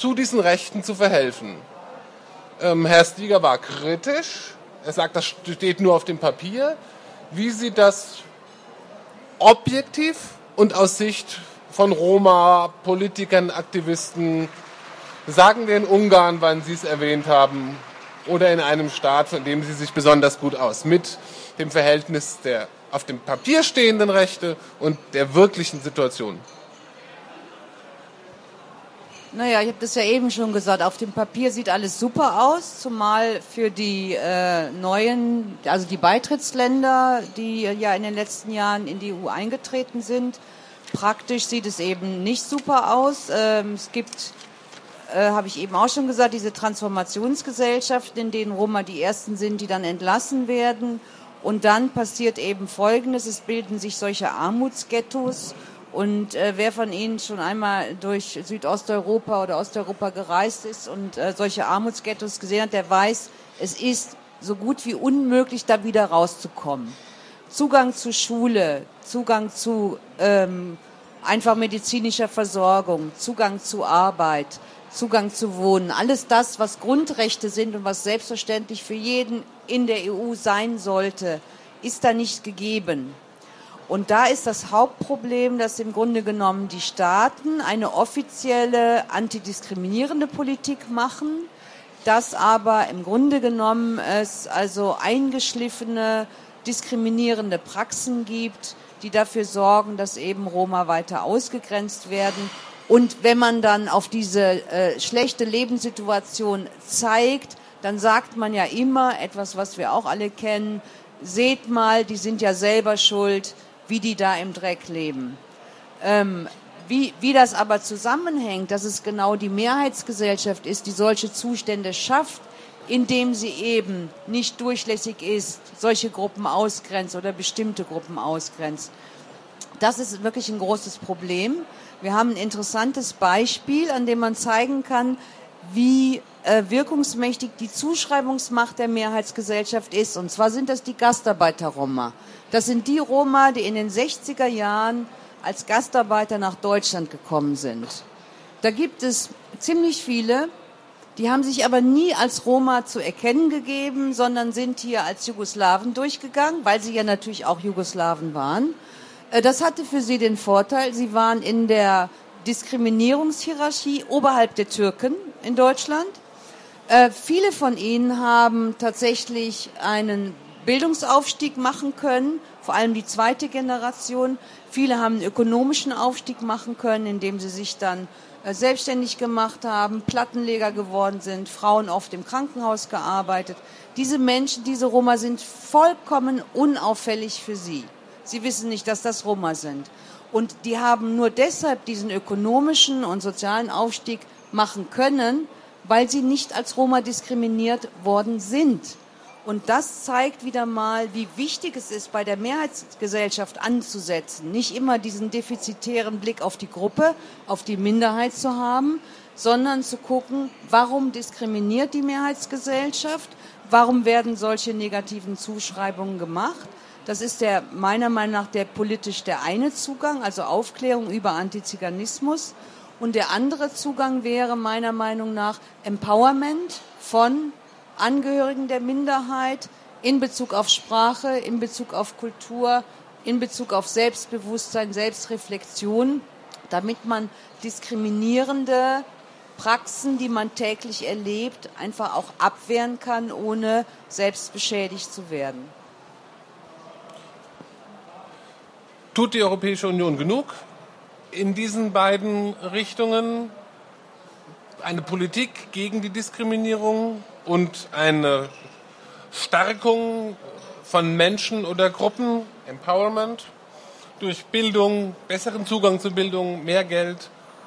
zu diesen Rechten zu verhelfen. Herr Stieger war kritisch. Er sagt, das steht nur auf dem Papier. Wie sieht das objektiv und aus Sicht von Roma, Politikern, Aktivisten, sagen wir in Ungarn, wann Sie es erwähnt haben, oder in einem Staat, von dem Sie sich besonders gut aus, mit dem Verhältnis der auf dem Papier stehenden Rechte und der wirklichen Situation? Naja, ich habe das ja eben schon gesagt, auf dem Papier sieht alles super aus, zumal für die neuen, also die Beitrittsländer, die ja in den letzten Jahren in die EU eingetreten sind. Praktisch sieht es eben nicht super aus. Es gibt, habe ich eben auch schon gesagt, diese Transformationsgesellschaften, in denen Roma die ersten sind, die dann entlassen werden. Und dann passiert eben Folgendes, es bilden sich solche Armutsghettos. Und wer von Ihnen schon einmal durch Südosteuropa oder Osteuropa gereist ist und solche Armutsghettos gesehen hat, der weiß, es ist so gut wie unmöglich, da wieder rauszukommen. Zugang zu Schule, Zugang zu einfach medizinischer Versorgung, Zugang zu Arbeit, Zugang zu Wohnen, alles das, was Grundrechte sind und was selbstverständlich für jeden in der EU sein sollte, ist da nicht gegeben. Und da ist das Hauptproblem, dass im Grunde genommen die Staaten eine offizielle antidiskriminierende Politik machen, dass aber im Grunde genommen es also eingeschliffene diskriminierende Praxen gibt, die dafür sorgen, dass eben Roma weiter ausgegrenzt werden. Und wenn man dann auf diese schlechte Lebenssituation zeigt, dann sagt man ja immer etwas, was wir auch alle kennen: Seht mal, die sind ja selber schuld, wie die da im Dreck leben. Wie das aber zusammenhängt, dass es genau die Mehrheitsgesellschaft ist, die solche Zustände schafft, indem sie eben nicht durchlässig ist, solche Gruppen ausgrenzt oder bestimmte Gruppen ausgrenzt. Das ist wirklich ein großes Problem. Wir haben ein interessantes Beispiel, an dem man zeigen kann, wie wirkungsmächtig die Zuschreibungsmacht der Mehrheitsgesellschaft ist. Und zwar sind das die Gastarbeiter-Roma. Das sind die Roma, die in den 60er Jahren als Gastarbeiter nach Deutschland gekommen sind. Da gibt es ziemlich viele, die haben sich aber nie als Roma zu erkennen gegeben, sondern sind hier als Jugoslawen durchgegangen, weil sie ja natürlich auch Jugoslawen waren. Das hatte für sie den Vorteil, sie waren in der Diskriminierungshierarchie oberhalb der Türken in Deutschland. Viele von ihnen haben tatsächlich einen Bildungsaufstieg machen können, vor allem die zweite Generation. Viele haben einen ökonomischen Aufstieg machen können, indem sie sich dann selbstständig gemacht haben, Plattenleger geworden sind, Frauen oft im Krankenhaus gearbeitet. Diese Menschen, diese Roma sind vollkommen unauffällig für sie. Sie wissen nicht, dass das Roma sind. Und die haben nur deshalb diesen ökonomischen und sozialen Aufstieg machen können, weil sie nicht als Roma diskriminiert worden sind. Und das zeigt wieder mal, wie wichtig es ist, bei der Mehrheitsgesellschaft anzusetzen. Nicht immer diesen defizitären Blick auf die Gruppe, auf die Minderheit zu haben, sondern zu gucken, warum diskriminiert die Mehrheitsgesellschaft? Warum werden solche negativen Zuschreibungen gemacht? Das ist meiner Meinung nach der eine Zugang, also Aufklärung über Antiziganismus. Und der andere Zugang wäre meiner Meinung nach Empowerment von Angehörigen der Minderheit in Bezug auf Sprache, in Bezug auf Kultur, in Bezug auf Selbstbewusstsein, Selbstreflexion, damit man diskriminierende Praxen, die man täglich erlebt, einfach auch abwehren kann, ohne selbst beschädigt zu werden. Tut die Europäische Union genug in diesen beiden Richtungen? Eine Politik gegen die Diskriminierung und eine Stärkung von Menschen oder Gruppen, Empowerment, durch Bildung, besseren Zugang zu Bildung, mehr Geld.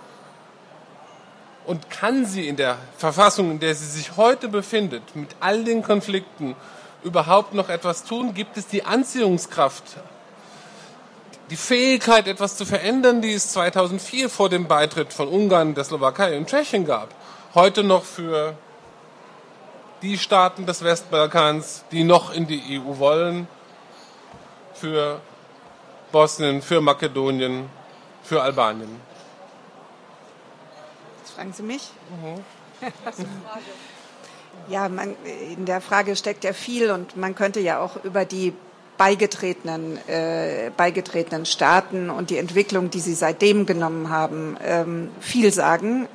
Und kann sie in der Verfassung, in der sie sich heute befindet, mit all den Konflikten überhaupt noch etwas tun? Gibt es die Anziehungskraft, die Fähigkeit, etwas zu verändern, die es 2004 vor dem Beitritt von Ungarn, der Slowakei und Tschechien gab, heute noch für die Staaten des Westbalkans, die noch in die EU wollen, für Bosnien, für Makedonien, für Albanien? Das fragen Sie mich? Ja, in der Frage steckt ja viel und man könnte ja auch über die beigetretenen Staaten und die Entwicklung, die sie seitdem genommen haben, viel sagen.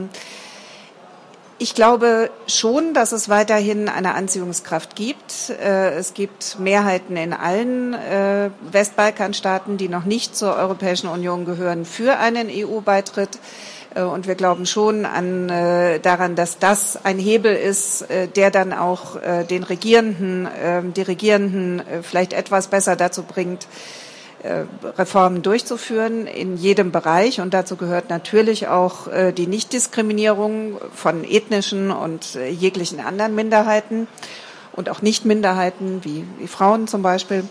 Ich glaube schon, dass es weiterhin eine Anziehungskraft gibt. Es gibt Mehrheiten in allen Westbalkanstaaten, die noch nicht zur Europäischen Union gehören, für einen EU-Beitritt. Und wir glauben schon daran, dass das ein Hebel ist, der dann auch die Regierenden vielleicht etwas besser dazu bringt, Reformen durchzuführen in jedem Bereich. Und dazu gehört natürlich auch die Nichtdiskriminierung von ethnischen und jeglichen anderen Minderheiten und auch Nichtminderheiten wie Frauen zum Beispiel.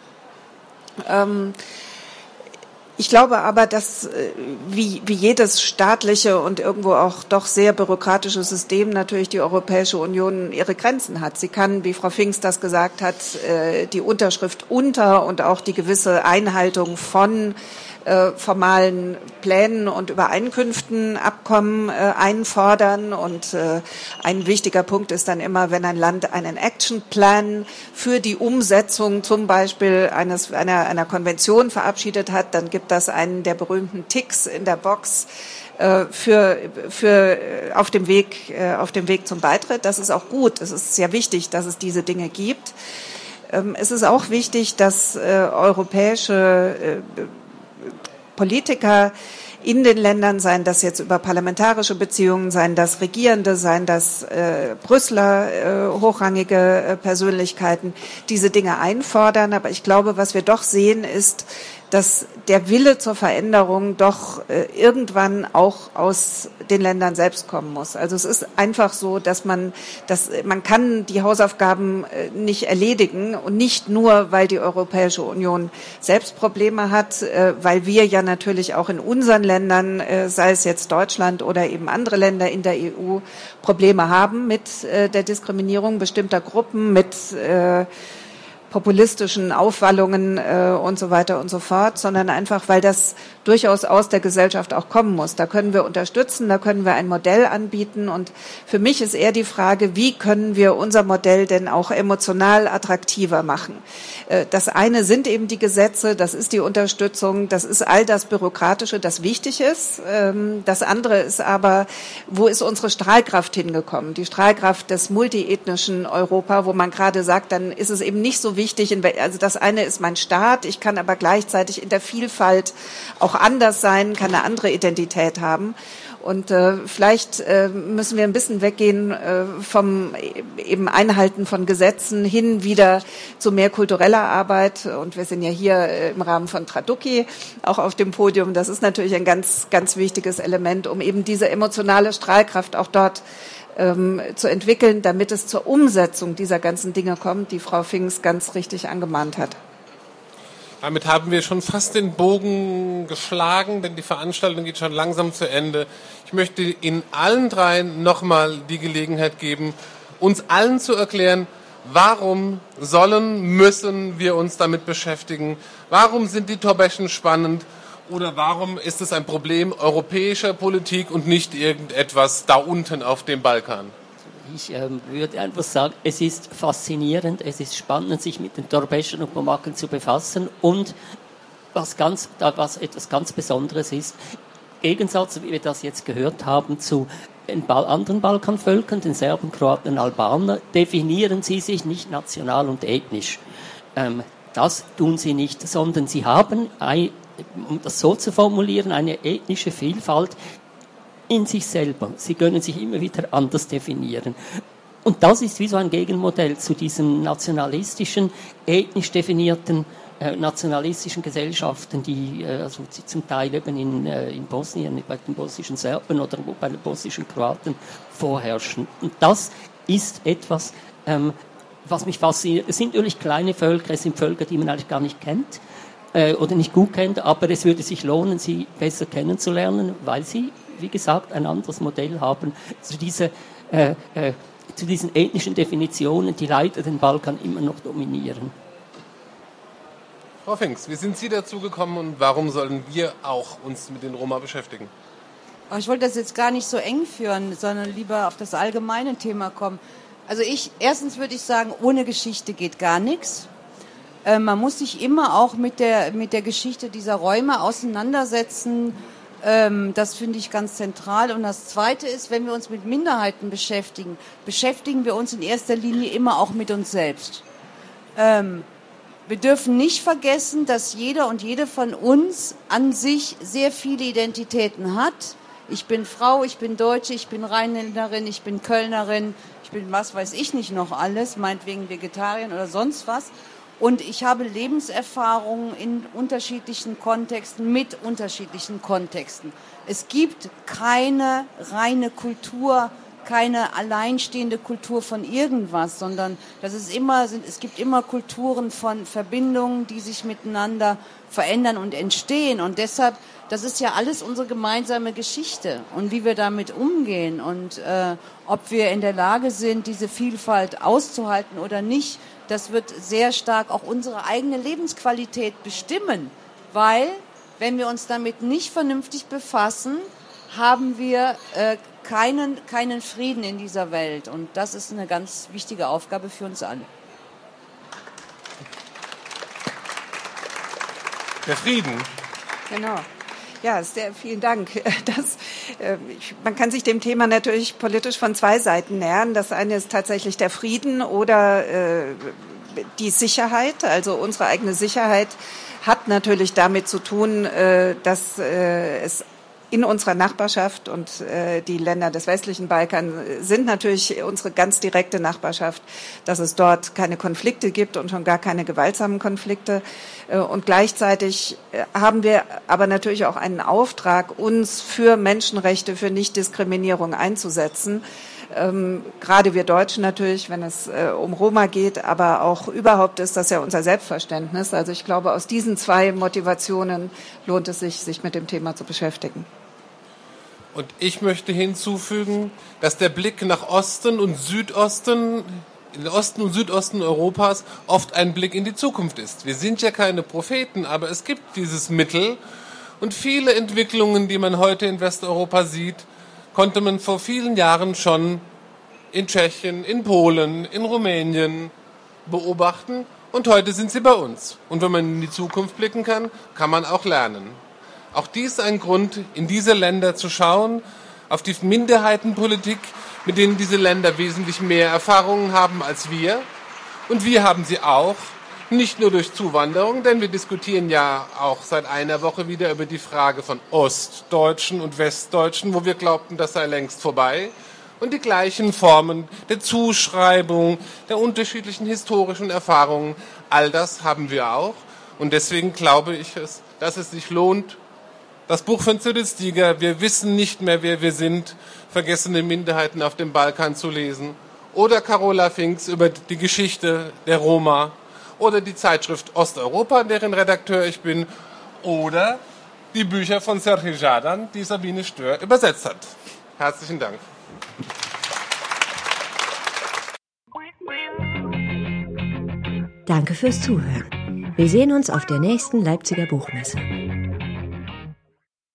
Ich glaube aber, dass wie jedes staatliche und irgendwo auch doch sehr bürokratische System natürlich die Europäische Union ihre Grenzen hat. Sie kann, wie Frau Pfingst das gesagt hat, die Unterschrift unter und auch die gewisse Einhaltung von formalen Plänen und Übereinkünften, Abkommen einfordern. Und ein wichtiger Punkt ist dann immer, wenn ein Land einen Action-Plan für die Umsetzung zum Beispiel einer Konvention verabschiedet hat, dann gibt das einen der berühmten Ticks in der Box auf dem Weg zum Beitritt. Das ist auch gut. Es ist sehr wichtig, dass es diese Dinge gibt. Es ist auch wichtig, dass europäische Politiker in den Ländern, seien das jetzt über parlamentarische Beziehungen, seien das Regierende, seien das Brüsseler hochrangige Persönlichkeiten, diese Dinge einfordern. Aber ich glaube, was wir doch sehen, ist, dass der Wille zur Veränderung doch irgendwann auch aus den Ländern selbst kommen muss. Also es ist einfach so, dass man kann die Hausaufgaben nicht erledigen und nicht nur, weil die Europäische Union selbst Probleme hat, weil wir ja natürlich auch in unseren Ländern, sei es jetzt Deutschland oder eben andere Länder in der EU, Probleme haben mit der Diskriminierung bestimmter Gruppen, mit populistischen Aufwallungen und so weiter und so fort, sondern einfach, weil das durchaus aus der Gesellschaft auch kommen muss. Da können wir unterstützen, da können wir ein Modell anbieten und für mich ist eher die Frage, wie können wir unser Modell denn auch emotional attraktiver machen? Das eine sind eben die Gesetze, das ist die Unterstützung, das ist all das Bürokratische, das wichtig ist. Das andere ist aber, wo ist unsere Strahlkraft hingekommen? Die Strahlkraft des multiethnischen Europa, wo man gerade sagt, dann ist es eben nicht so wichtig, also das eine ist mein Staat, ich kann aber gleichzeitig in der Vielfalt auch anders sein, kann eine andere Identität haben. Und vielleicht müssen wir ein bisschen weggehen vom eben Einhalten von Gesetzen hin wieder zu mehr kultureller Arbeit. Und wir sind ja hier im Rahmen von Traduki auch auf dem Podium. Das ist natürlich ein ganz, ganz wichtiges Element, um eben diese emotionale Strahlkraft auch dort zu entwickeln, damit es zur Umsetzung dieser ganzen Dinge kommt, die Frau Pfingst ganz richtig angemahnt hat. Damit haben wir schon fast den Bogen geschlagen, denn die Veranstaltung geht schon langsam zu Ende. Ich möchte Ihnen allen dreien nochmal die Gelegenheit geben, uns allen zu erklären, warum müssen wir uns damit beschäftigen? Warum sind die Torbächen spannend? Oder warum ist es ein Problem europäischer Politik und nicht irgendetwas da unten auf dem Balkan? Ich würde einfach sagen, es ist faszinierend, es ist spannend, sich mit den Torbächen und Pomaken zu befassen und was etwas ganz Besonderes ist, im Gegensatz, wie wir das jetzt gehört haben, zu den anderen Balkanvölkern, den Serben, Kroaten, Albanern, definieren sie sich nicht national und ethnisch. Das tun sie nicht, sondern sie haben, um das so zu formulieren, eine ethnische Vielfalt in sich selber. Sie können sich immer wieder anders definieren. Und das ist wie so ein Gegenmodell zu diesen nationalistischen, ethnisch definierten, nationalistischen Gesellschaften, die zum Teil eben in Bosnien, bei den bosnischen Serben oder bei den bosnischen Kroaten vorherrschen. Und das ist etwas, was mich fasziniert. Es sind natürlich kleine Völker, es sind Völker, die man eigentlich gar nicht kennt oder nicht gut kennt, aber es würde sich lohnen, sie besser kennenzulernen, weil sie, wie gesagt, ein anderes Modell haben zu diesen ethnischen Definitionen, die leider den Balkan immer noch dominieren. Frau Pfingst, wie sind Sie dazu gekommen und warum sollen wir auch uns mit den Roma beschäftigen? Aber ich wollte das jetzt gar nicht so eng führen, sondern lieber auf das allgemeine Thema kommen. Also erstens würde ich sagen, ohne Geschichte geht gar nichts. Man muss sich immer auch mit der Geschichte dieser Räume auseinandersetzen. Das finde ich ganz zentral. Und das Zweite ist, wenn wir uns mit Minderheiten beschäftigen, beschäftigen wir uns in erster Linie immer auch mit uns selbst. Wir dürfen nicht vergessen, dass jeder und jede von uns an sich sehr viele Identitäten hat. Ich bin Frau, ich bin Deutsche, ich bin Rheinländerin, ich bin Kölnerin, ich bin was weiß ich nicht noch alles, meinetwegen Vegetarierin oder sonst was. Und ich habe Lebenserfahrungen in unterschiedlichen Kontexten, mit unterschiedlichen Kontexten. Es gibt keine reine Kultur, keine alleinstehende Kultur von irgendwas, sondern es gibt immer Kulturen von Verbindungen, die sich miteinander verändern und entstehen. Und deshalb, das ist ja alles unsere gemeinsame Geschichte und wie wir damit umgehen und ob wir in der Lage sind, diese Vielfalt auszuhalten oder nicht, das wird sehr stark auch unsere eigene Lebensqualität bestimmen, weil wenn wir uns damit nicht vernünftig befassen, haben wir keinen Frieden in dieser Welt. Und das ist eine ganz wichtige Aufgabe für uns alle. Der Frieden. Genau. Ja, vielen Dank. Man kann sich dem Thema natürlich politisch von zwei Seiten nähern. Das eine ist tatsächlich der Frieden oder die Sicherheit. Also unsere eigene Sicherheit hat natürlich damit zu tun, dass es in unserer Nachbarschaft und die Länder des westlichen Balkans sind natürlich unsere ganz direkte Nachbarschaft, dass es dort keine Konflikte gibt und schon gar keine gewaltsamen Konflikte. Und gleichzeitig haben wir aber natürlich auch einen Auftrag, uns für Menschenrechte, für Nichtdiskriminierung einzusetzen. Gerade wir Deutschen natürlich, wenn es um Roma geht, aber auch überhaupt ist das ja unser Selbstverständnis. Also ich glaube, aus diesen zwei Motivationen lohnt es sich mit dem Thema zu beschäftigen. Und ich möchte hinzufügen, dass der Blick nach Osten und Südosten, in den Osten und Südosten Europas, oft ein Blick in die Zukunft ist. Wir sind ja keine Propheten, aber es gibt dieses Mittel. Und viele Entwicklungen, die man heute in Westeuropa sieht, konnte man vor vielen Jahren schon in Tschechien, in Polen, in Rumänien beobachten. Und heute sind sie bei uns. Und wenn man in die Zukunft blicken kann, kann man auch lernen. Auch dies ist ein Grund, in diese Länder zu schauen, auf die Minderheitenpolitik, mit denen diese Länder wesentlich mehr Erfahrungen haben als wir. Und wir haben sie auch, nicht nur durch Zuwanderung, denn wir diskutieren ja auch seit einer Woche wieder über die Frage von Ostdeutschen und Westdeutschen, wo wir glaubten, das sei längst vorbei. Und die gleichen Formen der Zuschreibung, der unterschiedlichen historischen Erfahrungen, all das haben wir auch. Und deswegen glaube ich, dass es sich lohnt, das Buch von Cyril Stieger, Wir wissen nicht mehr, wer wir sind, vergessene Minderheiten auf dem Balkan zu lesen. Oder Carola Finks über die Geschichte der Roma. Oder die Zeitschrift Osteuropa, deren Redakteur ich bin. Oder die Bücher von Serhii Jadan, die Sabine Stör übersetzt hat. Herzlichen Dank. Danke fürs Zuhören. Wir sehen uns auf der nächsten Leipziger Buchmesse.